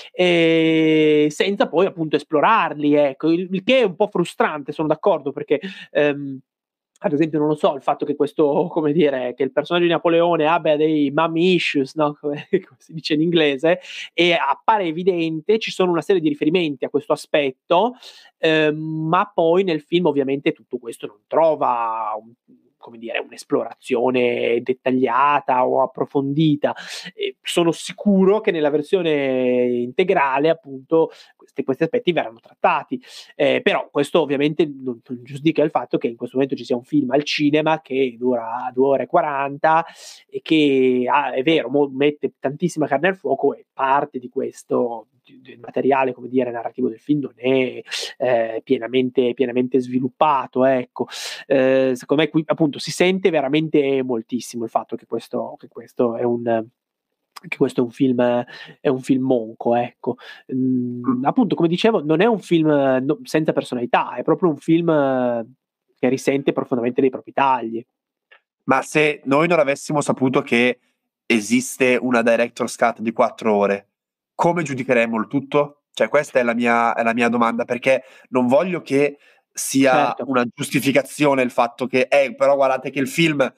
eh, senza poi appunto esplorarli, ecco, il, il che è un po' frustrante, sono d'accordo, perché ehm, ad esempio, non lo so, il fatto che questo, come dire, che il personaggio di Napoleone abbia dei mommy issues, no? come, come si dice in inglese, e appare evidente, ci sono una serie di riferimenti a questo aspetto, ehm, ma poi nel film ovviamente tutto questo non trova un, come dire, un'esplorazione dettagliata o approfondita. E sono sicuro che nella versione integrale appunto questi, questi aspetti verranno trattati, eh, però questo ovviamente non, non giustifica il fatto che in questo momento ci sia un film al cinema che dura due ore e quaranta e che ah, è vero, mo, mette tantissima carne al fuoco e parte di questo del materiale, come dire, narrativo del film non è eh, pienamente, pienamente sviluppato, ecco. Eh, secondo me qui appunto si sente veramente moltissimo il fatto che questo, che questo è un che questo è un film è un film monco, ecco. Mm, appunto, come dicevo, non è un film no, senza personalità, è proprio un film che risente profondamente dei propri tagli. Ma se noi non avessimo saputo che esiste una director's cut di quattro ore, come giudicheremmo il tutto? Cioè, questa è la mia, è la mia domanda, perché non voglio che sia certo. una giustificazione il fatto che, eh, però guardate che il film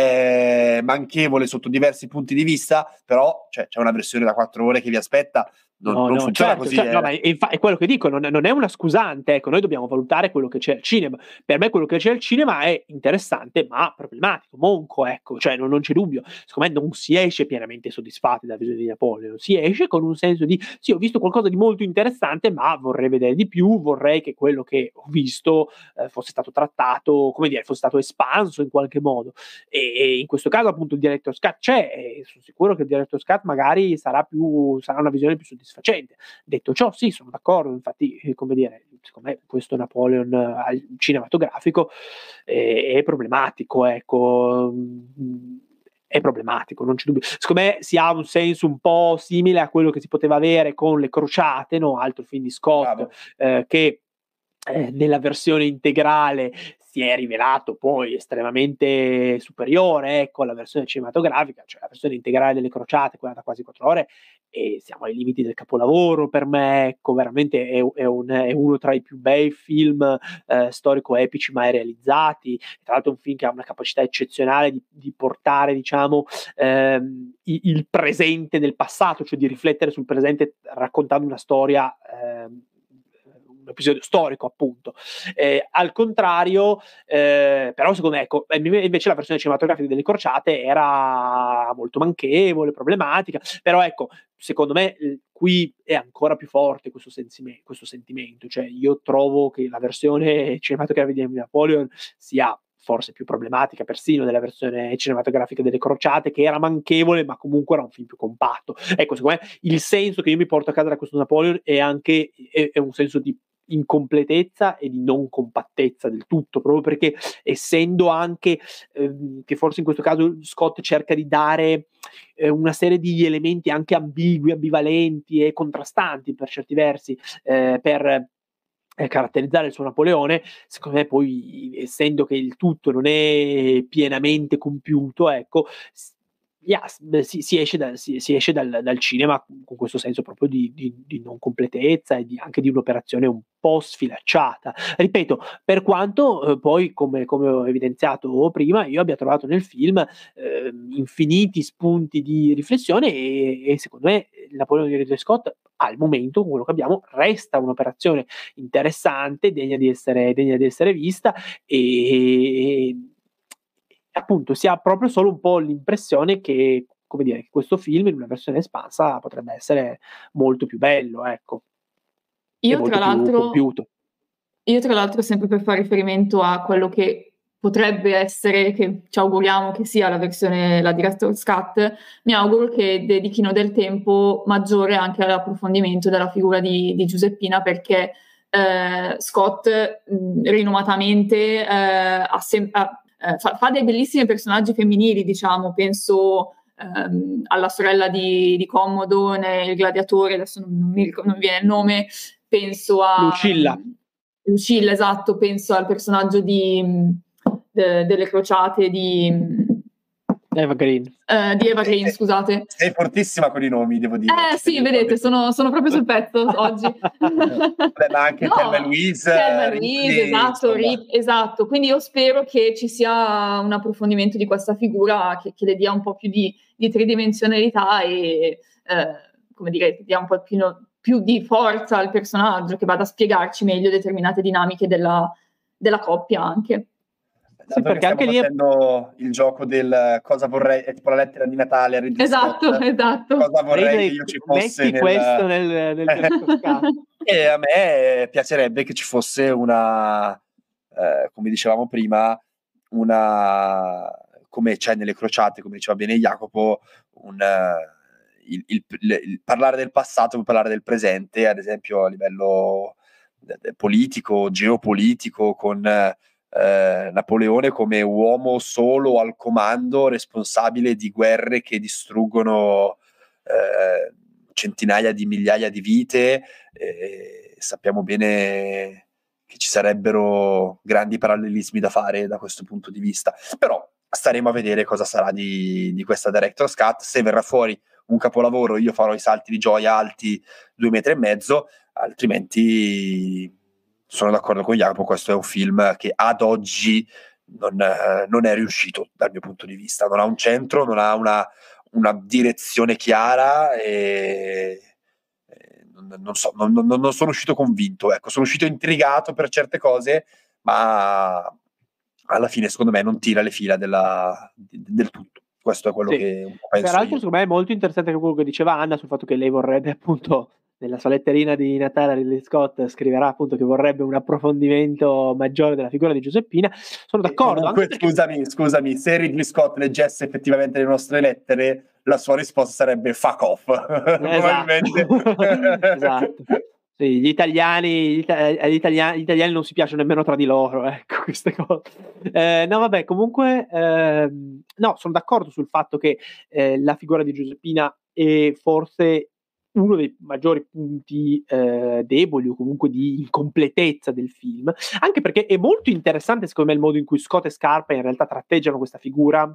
è manchevole sotto diversi punti di vista, però cioè, c'è una versione da quattro ore che vi aspetta. Non, no, non no, funziona certo, così. Cioè, eh. no, ma è, è quello che dico, non, non è una scusante, ecco, noi dobbiamo valutare quello che c'è al cinema. Per me quello che c'è al cinema è interessante, ma problematico, monco, ecco, cioè non, non c'è dubbio. Secondo me non si esce pienamente soddisfatti dalla visione di Napoleon, si esce con un senso di, sì, ho visto qualcosa di molto interessante, ma vorrei vedere di più, vorrei che quello che ho visto eh, fosse stato trattato, come dire, fosse stato espanso in qualche modo. E, e in questo caso appunto il Director's Cut c'è, e sono sicuro che il Director's Cut magari sarà più, sarà una visione più soddisfacente. Detto ciò, sì, sono d'accordo, infatti, eh, come dire, secondo me questo Napoleon eh, cinematografico è, è problematico, ecco, è problematico, non c'è dubbio. Secondo me si ha un senso un po' simile a quello che si poteva avere con Le Crociate, no? Altro film di Scott, eh, che eh, nella versione integrale si è rivelato poi estremamente superiore, ecco, alla versione cinematografica, cioè la versione integrale delle Crociate, quella da quasi quattro ore, e siamo ai limiti del capolavoro per me, ecco, veramente è, è, un, è uno tra i più bei film eh, storico-epici mai realizzati, tra l'altro è un film che ha una capacità eccezionale di, di portare, diciamo, ehm, il presente nel passato, cioè di riflettere sul presente raccontando una storia ehm, un episodio storico, appunto. Eh, al contrario, eh, però secondo me, ecco, invece la versione cinematografica delle Crociate era molto manchevole, problematica, però ecco, secondo me eh, qui è ancora più forte questo, sensime- questo sentimento, cioè io trovo che la versione cinematografica di Napoleon sia forse più problematica persino della versione cinematografica delle Crociate, che era manchevole ma comunque era un film più compatto. Ecco, secondo me il senso che io mi porto a casa da questo Napoleon è anche è, è un senso di incompletezza e di non compattezza del tutto, proprio perché essendo anche ehm, che forse in questo caso Scott cerca di dare eh, una serie di elementi anche ambigui, ambivalenti e contrastanti per certi versi eh, per eh, caratterizzare il suo Napoleone, secondo me poi essendo che il tutto non è pienamente compiuto, ecco, Yeah, si, si esce, da, si, si esce dal, dal cinema con questo senso proprio di, di, di non completezza e di, anche di un'operazione un po' sfilacciata. Ripeto, per quanto eh, poi, come, come ho evidenziato prima, io abbia trovato nel film eh, infiniti spunti di riflessione e, e secondo me il Napoleone di Ridley Scott al momento, con quello che abbiamo, resta un'operazione interessante, degna di essere, degna di essere vista e appunto si ha proprio solo un po' l'impressione che, come dire, che questo film in una versione espansa potrebbe essere molto più bello, ecco. Io tra l'altro, compiuto. io tra l'altro sempre per fare riferimento a quello che potrebbe essere, che ci auguriamo che sia la versione, la Director's Cut, mi auguro che dedichino del tempo maggiore anche all'approfondimento della figura di, di Giuseppina, perché eh, Scott mh, rinomatamente eh, ha sempre... Eh, fa, fa dei bellissimi personaggi femminili, diciamo, penso ehm, alla sorella di, di Commodo nel Gladiatore, adesso non, non, mi ricordo, non mi viene il nome, penso a Lucilla. Lucilla, esatto, penso al personaggio di, de, delle crociate di Eva Green. Uh, di Eva Green, scusate. Sei fortissima con i nomi, devo dire. Eh sì, vedete, sono, sono proprio sul pezzo oggi. Beh, ma anche no, Thelma Louise. Thelma Louise, esatto, Rip, esatto. Quindi io spero che ci sia un approfondimento di questa figura che, che le dia un po' più di, di tridimensionalità e, eh, come dire, che dia un po' più, più di forza al personaggio, che vada a spiegarci meglio determinate dinamiche della, della coppia anche. Sì, perché anche lì facendo il gioco del cosa vorrei, è tipo la lettera di Natale a Ridley esatto, Scott. Esatto, cosa vorrei Ridley, che io ci fosse metti nel... questo nel, nel e a me piacerebbe che ci fosse una eh, come dicevamo prima, una, come c'è nelle crociate, come diceva bene Jacopo, un, uh, il, il, il, il parlare del passato e parlare del presente, ad esempio a livello politico, geopolitico, con eh, Napoleone come uomo solo al comando, responsabile di guerre che distruggono eh, centinaia di migliaia di vite. Eh, sappiamo bene che ci sarebbero grandi parallelismi da fare da questo punto di vista, però staremo a vedere cosa sarà di, di questa Director's Cut. Se verrà fuori un capolavoro, io farò i salti di gioia alti due metri e mezzo, altrimenti sono d'accordo con Jacopo, questo è un film che ad oggi non, eh, non è riuscito dal mio punto di vista, non ha un centro, non ha una, una direzione chiara e eh, non, non so, non, non, non sono uscito convinto, ecco, sono uscito intrigato per certe cose, ma alla fine secondo me non tira le fila della, del tutto. Questo è quello sì. che un po' penso. Peraltro io. secondo me è molto interessante anche quello che diceva Anna sul fatto che lei vorrebbe appunto nella sua letterina di Natale a Ridley Scott scriverà appunto che vorrebbe un approfondimento maggiore della figura di Giuseppina. Sono d'accordo. Comunque, perché... scusami, scusami, se Ridley Scott leggesse effettivamente le nostre lettere, la sua risposta sarebbe fuck off. Probabilmente. Esatto. Sì, gli italiani, gli, ita- gli, italiani, gli italiani non si piacciono nemmeno tra di loro, ecco, queste cose. Eh, no, vabbè, comunque, ehm, no, sono d'accordo sul fatto che eh, la figura di Giuseppina è forse uno dei maggiori punti eh, deboli o comunque di incompletezza del film, anche perché è molto interessante secondo me il modo in cui Scott e Scarpa in realtà tratteggiano questa figura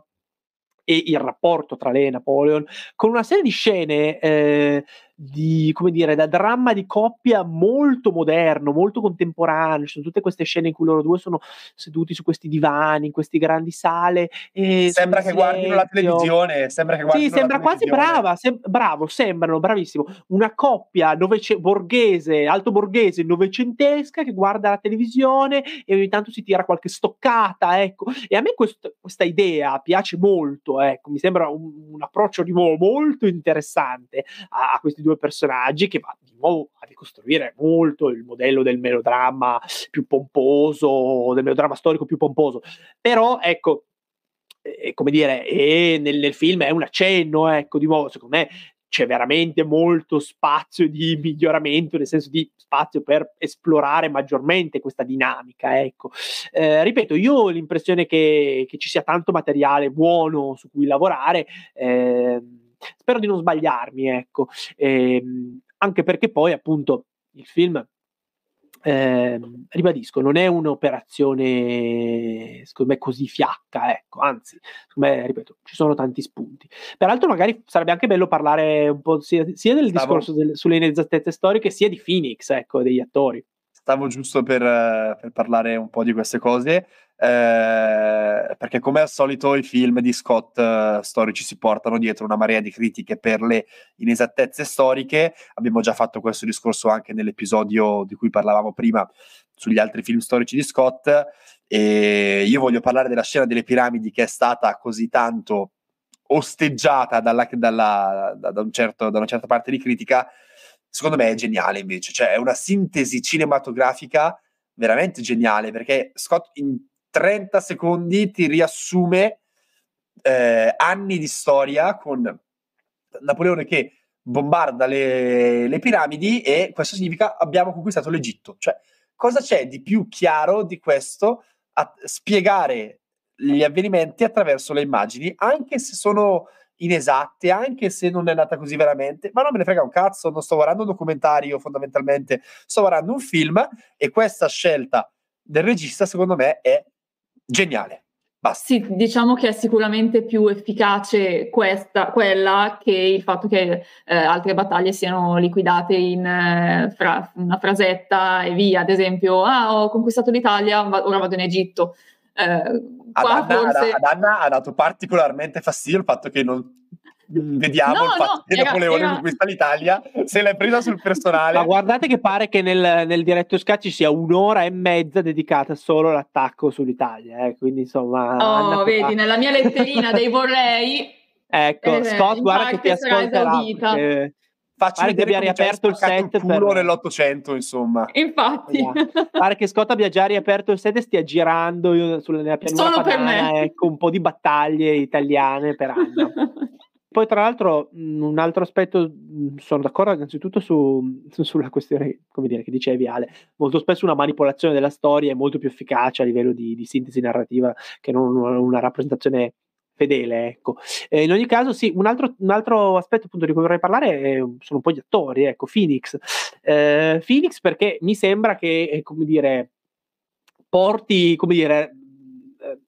e il rapporto tra lei e Napoleon, con una serie di scene eh, di, come dire, da dramma di coppia molto moderno, molto contemporaneo. Ci sono tutte queste scene in cui loro due sono seduti su questi divani, in queste grandi sale. E sembra che guardino la televisione. Sembra che guardino sì, sembra quasi brava, sem- bravo, sembrano, bravissimo. Una coppia novece- borghese, alto borghese, novecentesca che guarda la televisione e ogni tanto si tira qualche stoccata, ecco. E a me quest- questa idea piace molto, ecco. Mi sembra un, un approccio di nuovo molto interessante a, a questi due personaggi, che va di nuovo a ricostruire molto il modello del melodramma più pomposo, del melodramma storico più pomposo. Però, ecco, eh, come dire, e nel, nel film è un accenno, ecco, di nuovo, secondo me c'è veramente molto spazio di miglioramento, nel senso di spazio per esplorare maggiormente questa dinamica, ecco. Eh, ripeto, io ho l'impressione che, che ci sia tanto materiale buono su cui lavorare, eh, spero di non sbagliarmi, ecco, eh, anche perché poi appunto il film, Eh, ribadisco, non è un'operazione secondo me così fiacca, ecco, anzi, secondo me, ripeto, ci sono tanti spunti. Peraltro magari sarebbe anche bello parlare un po' sia, sia del Stavo... discorso del, sulle inesattezze storiche, sia di Phoenix, ecco, degli attori. Stavo giusto per, per parlare un po' di queste cose, eh, perché come al solito i film di Scott uh, storici si portano dietro una marea di critiche per le inesattezze storiche. Abbiamo già fatto questo discorso anche nell'episodio di cui parlavamo prima sugli altri film storici di Scott, e io voglio parlare della scena delle piramidi, che è stata così tanto osteggiata dalla, dalla, da, da, un certo, da una certa parte di critica. Secondo me è geniale invece, cioè è una sintesi cinematografica veramente geniale, perché Scott in trenta secondi ti riassume eh, anni di storia con Napoleone che bombarda le, le piramidi, e questo significa abbiamo conquistato l'Egitto. Cioè, cosa c'è di più chiaro di questo a spiegare gli avvenimenti attraverso le immagini, anche se sono inesatte, anche se non è nata così veramente, ma non me ne frega un cazzo, non sto guardando un documentario fondamentalmente, sto guardando un film, e questa scelta del regista secondo me è geniale. Basta. Sì, diciamo che è sicuramente più efficace questa, quella, che il fatto che eh, altre battaglie siano liquidate in eh, fra, una frasetta e via, ad esempio, ah, ho conquistato l'Italia, va, ora vado in Egitto. Eh, ad, Anna, forse... ad Anna ha dato particolarmente fastidio il fatto che non vediamo no, il fatto no, che era, Napoleone era... conquista l'Italia, se l'è presa sul personale. Ma guardate che pare che nel, nel diretto scacchi sia un'ora e mezza dedicata solo all'attacco sull'Italia, eh? Quindi insomma oh, Anna vedi, fa... nella mia letterina dei vorrei ecco, eh, Scott guarda che ti ascolterà, perché facci pare che vedere abbia riaperto il set il culo per... nell'Ottocento, insomma. Infatti. Esatto. Pare che Scott abbia già riaperto il set e stia girando sulla, nella pianura Solo padana, per me. ecco, un po' di battaglie italiane per Anna. Poi tra l'altro un altro aspetto, sono d'accordo innanzitutto su, su, sulla questione, come dire, che dicevi Ale, molto spesso una manipolazione della storia è molto più efficace a livello di, di sintesi narrativa che non una, una rappresentazione fedele, ecco. Eh, in ogni caso sì, un altro, un altro aspetto appunto di cui vorrei parlare è, sono un po' gli attori, ecco, Phoenix. Eh, Phoenix perché mi sembra che, come dire, porti, come dire, eh,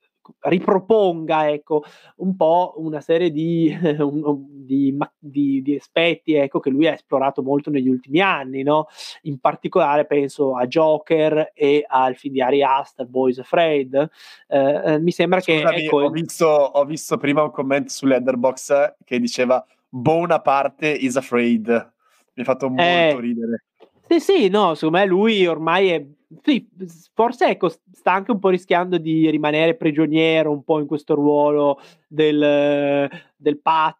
riproponga, ecco, un po' una serie di, eh, un, di, di, di aspetti, ecco, che lui ha esplorato molto negli ultimi anni, no? In particolare penso a Joker e al film di Ari Aster, Boys Afraid. Eh, eh, mi sembra Scusami, che ecco, ho, visto, ho visto prima un commento su Letterboxd che diceva Bonaparte is afraid. Mi ha fatto molto eh, ridere. Sì, sì, no, secondo me lui ormai è, sì, forse ecco, sta anche un po' rischiando di rimanere prigioniero un po' in questo ruolo del, del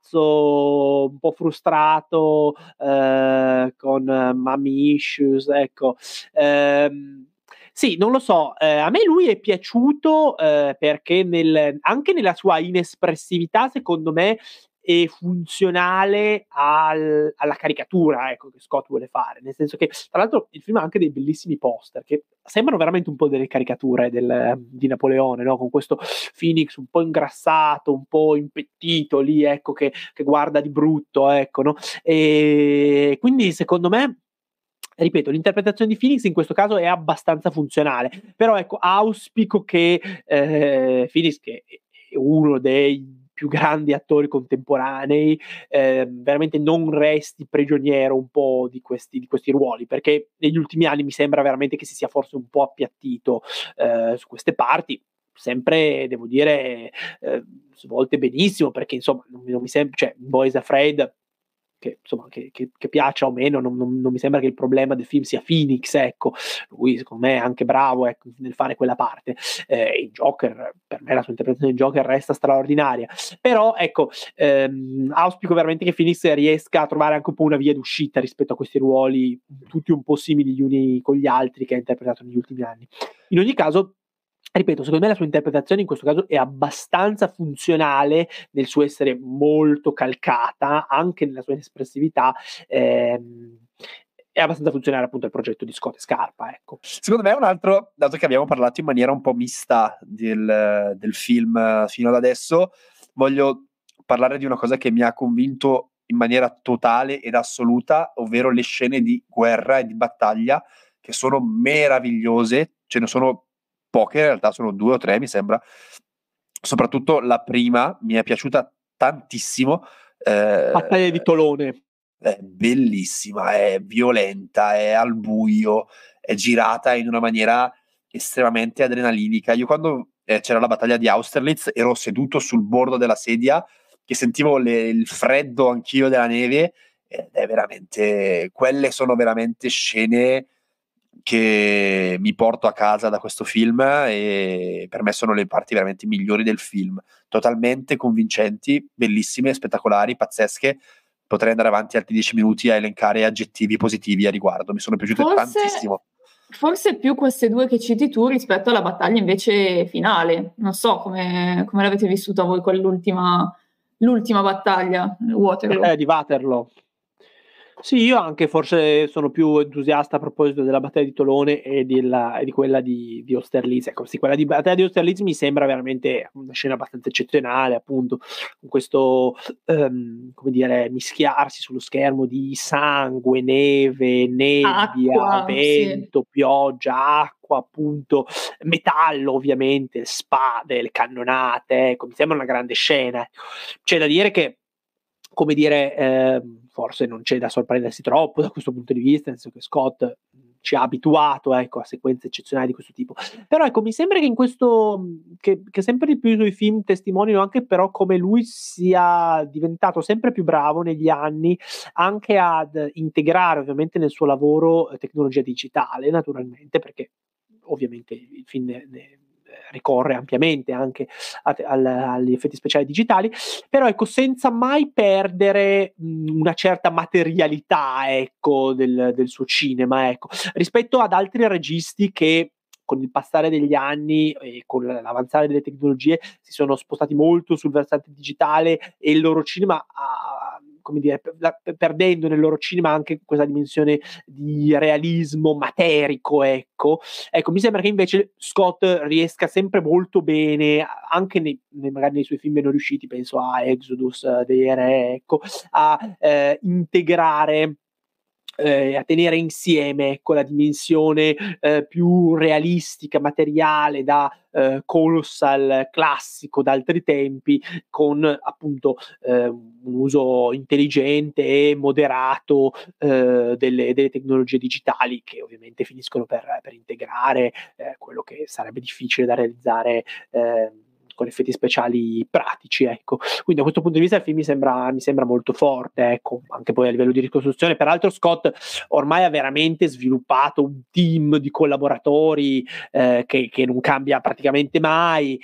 pazzo, un po' frustrato, eh, con mommy issues, ecco. Eh, sì, non lo so, eh, a me lui è piaciuto eh, perché nel, anche nella sua inespressività, secondo me, è funzionale al, alla caricatura, ecco, che Scott vuole fare, nel senso che tra l'altro il film ha anche dei bellissimi poster che sembrano veramente un po' delle caricature del, di Napoleone, no? Con questo Phoenix un po' ingrassato, un po' impettito lì, ecco, che, che guarda di brutto, ecco, no? E quindi secondo me, ripeto, l'interpretazione di Phoenix in questo caso è abbastanza funzionale, però ecco, auspico che eh, Phoenix, che è uno dei più grandi attori contemporanei, eh, veramente non resti prigioniero un po' di questi, di questi ruoli, perché negli ultimi anni mi sembra veramente che si sia forse un po' appiattito eh, su queste parti, sempre devo dire eh, svolte benissimo, perché insomma non, non mi sembra, cioè Boys Afraid, che insomma che, che, che piaccia o meno, non, non, non mi sembra che il problema del film sia Phoenix, ecco, lui secondo me è anche bravo, ecco, nel fare quella parte. Eh, il Joker, per me la sua interpretazione di Joker resta straordinaria, però ecco, ehm, auspico veramente che Phoenix riesca a trovare anche un po' una via d'uscita rispetto a questi ruoli tutti un po' simili gli uni con gli altri che ha interpretato negli ultimi anni. In ogni caso ripeto, secondo me la sua interpretazione in questo caso è abbastanza funzionale nel suo essere molto calcata, anche nella sua espressività, ehm, è abbastanza funzionale appunto al progetto di Scott Scarpa, ecco. Secondo me è un altro, dato che abbiamo parlato in maniera un po' mista del, del film fino ad adesso, voglio parlare di una cosa che mi ha convinto in maniera totale ed assoluta, ovvero le scene di guerra e di battaglia, che sono meravigliose, ce ne sono poche, in realtà sono due o tre mi sembra, soprattutto la prima mi è piaciuta tantissimo. Eh, battaglia di Tolone. È bellissima, è violenta, è al buio, è girata in una maniera estremamente adrenalinica. Io quando eh, c'era la battaglia di Austerlitz ero seduto sul bordo della sedia, che sentivo le, il freddo anch'io della neve, ed è veramente, quelle sono veramente scene che mi porto a casa da questo film, e per me sono le parti veramente migliori del film, totalmente convincenti, bellissime, spettacolari, pazzesche. Potrei andare avanti altri dieci minuti a elencare aggettivi positivi a riguardo, mi sono piaciute forse, tantissimo. Forse più queste due che citi tu rispetto alla battaglia invece finale, non so come, come l'avete vissuta voi quell'ultima l'ultima battaglia, Waterloo. Eh, di Waterloo. Sì, io anche forse sono più entusiasta a proposito della battaglia di Tolone e, della, e di quella di, di Austerlitz. Ecco, sì, quella di battaglia di Austerlitz mi sembra veramente una scena abbastanza eccezionale, appunto, con questo, um, come dire, mischiarsi sullo schermo di sangue, neve, nebbia, acqua, vento, sì. pioggia, acqua, appunto, metallo ovviamente, spade, le cannonate, ecco, mi sembra una grande scena. C'è da dire che, come dire, eh, forse non c'è da sorprendersi troppo da questo punto di vista, nel senso che Scott ci ha abituato, ecco, a sequenze eccezionali di questo tipo. Però ecco, mi sembra che in questo, che, che sempre di più i suoi film testimonino anche però come lui sia diventato sempre più bravo negli anni anche ad integrare ovviamente nel suo lavoro tecnologia digitale, naturalmente, perché ovviamente il film ne, ne ricorre ampiamente anche a, al, agli effetti speciali digitali, però ecco, senza mai perdere mh, una certa materialità, ecco, del, del suo cinema, ecco, rispetto ad altri registi che con il passare degli anni e con l'avanzare delle tecnologie si sono spostati molto sul versante digitale e il loro cinema ha, come dire, la, perdendo nel loro cinema anche questa dimensione di realismo materico, ecco. Ecco, mi sembra che invece Scott riesca sempre molto bene, anche nei, nei, magari nei suoi film meno riusciti, penso a Exodus dei Re, ecco, a eh, integrare Eh, a tenere insieme, ecco, la dimensione eh, più realistica, materiale da eh, Colossal classico d'altri tempi, con appunto eh, un uso intelligente e moderato eh, delle, delle tecnologie digitali, che ovviamente finiscono per, per integrare eh, quello che sarebbe difficile da realizzare eh, con effetti speciali pratici, ecco. Quindi da questo punto di vista il film mi sembra, mi sembra molto forte, ecco, anche poi a livello di ricostruzione. Peraltro Scott ormai ha veramente sviluppato un team di collaboratori eh, che, che non cambia praticamente mai,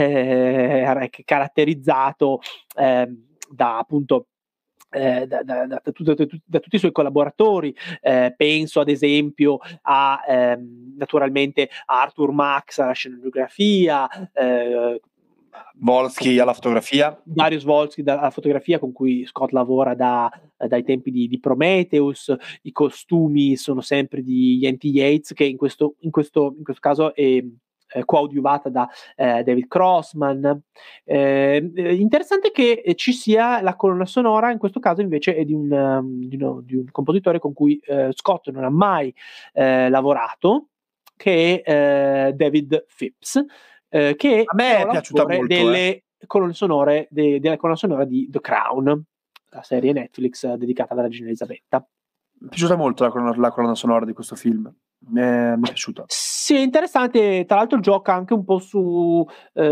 eh, che è caratterizzato eh, da appunto Eh, da, da, da, da, da, da tutti i suoi collaboratori, eh, penso ad esempio a ehm, naturalmente a Arthur Max alla scenografia, eh, Volsky alla fotografia, Darius Volsky alla fotografia, con cui Scott lavora da, dai tempi di, di Prometheus. I costumi sono sempre di Yanti Yates, che in questo, in questo, in questo caso è eh, coadiuvata da eh, David Crossman. Eh, interessante che ci sia la colonna sonora, in questo caso invece è di un, um, di uno, di un compositore con cui eh, Scott non ha mai eh, lavorato, che è eh, David Phipps, eh, che a me è piaciuta molto, delle eh. colonne sonore de, della colonna sonora di The Crown, la serie Netflix dedicata alla regina Elisabetta. Mi è piaciuta molto la colonna, la colonna sonora di questo film, mi è, mi è piaciuta. Sì, è interessante, tra l'altro gioca anche un po' su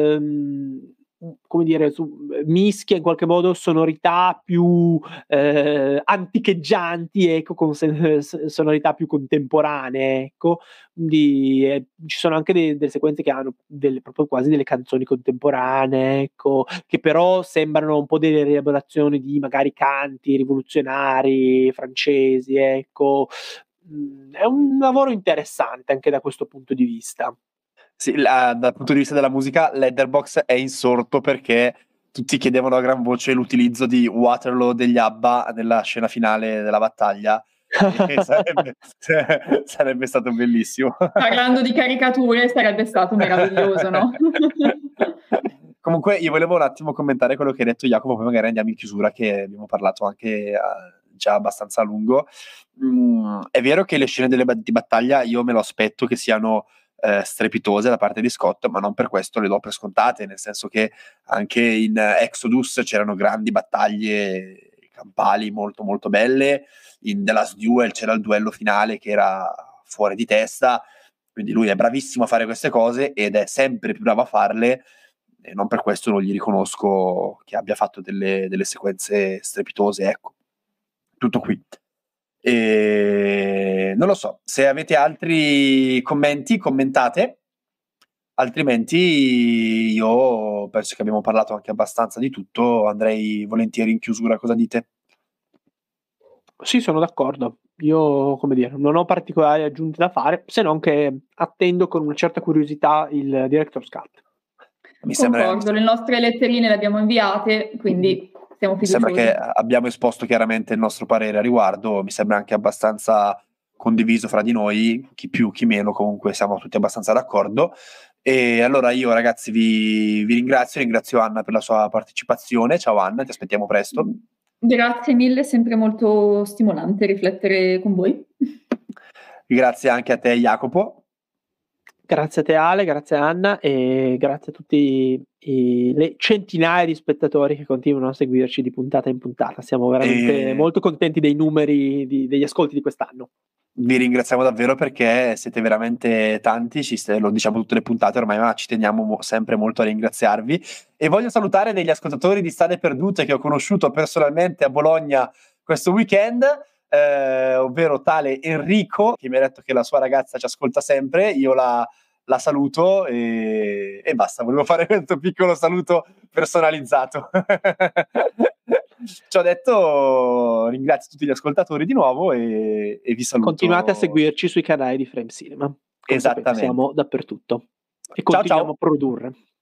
ehm, come dire, su, mischia in qualche modo sonorità più eh, anticheggianti, ecco, con sen- sonorità più contemporanee, ecco. Quindi eh, ci sono anche de- delle sequenze che hanno delle, proprio quasi delle canzoni contemporanee, ecco, che però sembrano un po' delle rielaborazioni di magari canti rivoluzionari francesi, ecco. Mm, è un lavoro interessante anche da questo punto di vista. Sì, la, dal punto di vista della musica, Letterboxd è insorto perché tutti chiedevano a gran voce l'utilizzo di Waterloo degli ABBA nella scena finale della battaglia. E sarebbe, sarebbe stato bellissimo. Parlando di caricature, sarebbe stato meraviglioso, no? Comunque io volevo un attimo commentare quello che hai detto, Jacopo, poi magari andiamo in chiusura, che abbiamo parlato anche uh, già abbastanza a lungo. Mm, è vero che le scene delle, di battaglia io me lo aspetto che siano eh, strepitose da parte di Scott, ma non per questo le do per scontate, nel senso che anche in Exodus c'erano grandi battaglie campali molto molto belle, in The Last Duel c'era il duello finale che era fuori di testa, quindi lui è bravissimo a fare queste cose ed è sempre più bravo a farle, e non per questo non gli riconosco che abbia fatto delle, delle sequenze strepitose, ecco. Tutto qui. E non lo so, se avete altri commenti, commentate, altrimenti io penso che abbiamo parlato anche abbastanza di tutto, andrei volentieri in chiusura, cosa dite? Sì, sono d'accordo. Io, come dire, non ho particolari aggiunte da fare, se non che attendo con una certa curiosità il Director's Cut. Mi Concordo, sembra... le nostre letterine le abbiamo inviate, quindi siamo fiduciosi. Mi sembra che abbiamo esposto chiaramente il nostro parere a riguardo, mi sembra anche abbastanza condiviso fra di noi, chi più, chi meno, comunque siamo tutti abbastanza d'accordo. E allora io ragazzi vi, vi ringrazio, ringrazio Anna per la sua partecipazione. Ciao Anna, ti aspettiamo presto. Grazie mille, sempre molto stimolante riflettere con voi. Grazie anche a te Jacopo. Grazie a te Ale, grazie a Anna e grazie a tutti i, le centinaia di spettatori che continuano a seguirci di puntata in puntata. Siamo veramente e... molto contenti dei numeri di, degli ascolti di quest'anno. Vi ringraziamo davvero perché siete veramente tanti, ci st- lo diciamo tutte le puntate ormai, ma ci teniamo mo- sempre molto a ringraziarvi. E voglio salutare degli ascoltatori di Strade Perdute che ho conosciuto personalmente a Bologna questo weekend, eh, ovvero tale Enrico, che mi ha detto che la sua ragazza ci ascolta sempre. Io la, la saluto e, e basta, volevo fare questo piccolo saluto personalizzato. Ciò detto, ringrazio tutti gli ascoltatori di nuovo e, e vi saluto. Continuate a seguirci sui canali di Frame Cinema. Esattamente. Sapete, siamo dappertutto e continuiamo ciao, ciao. a produrre.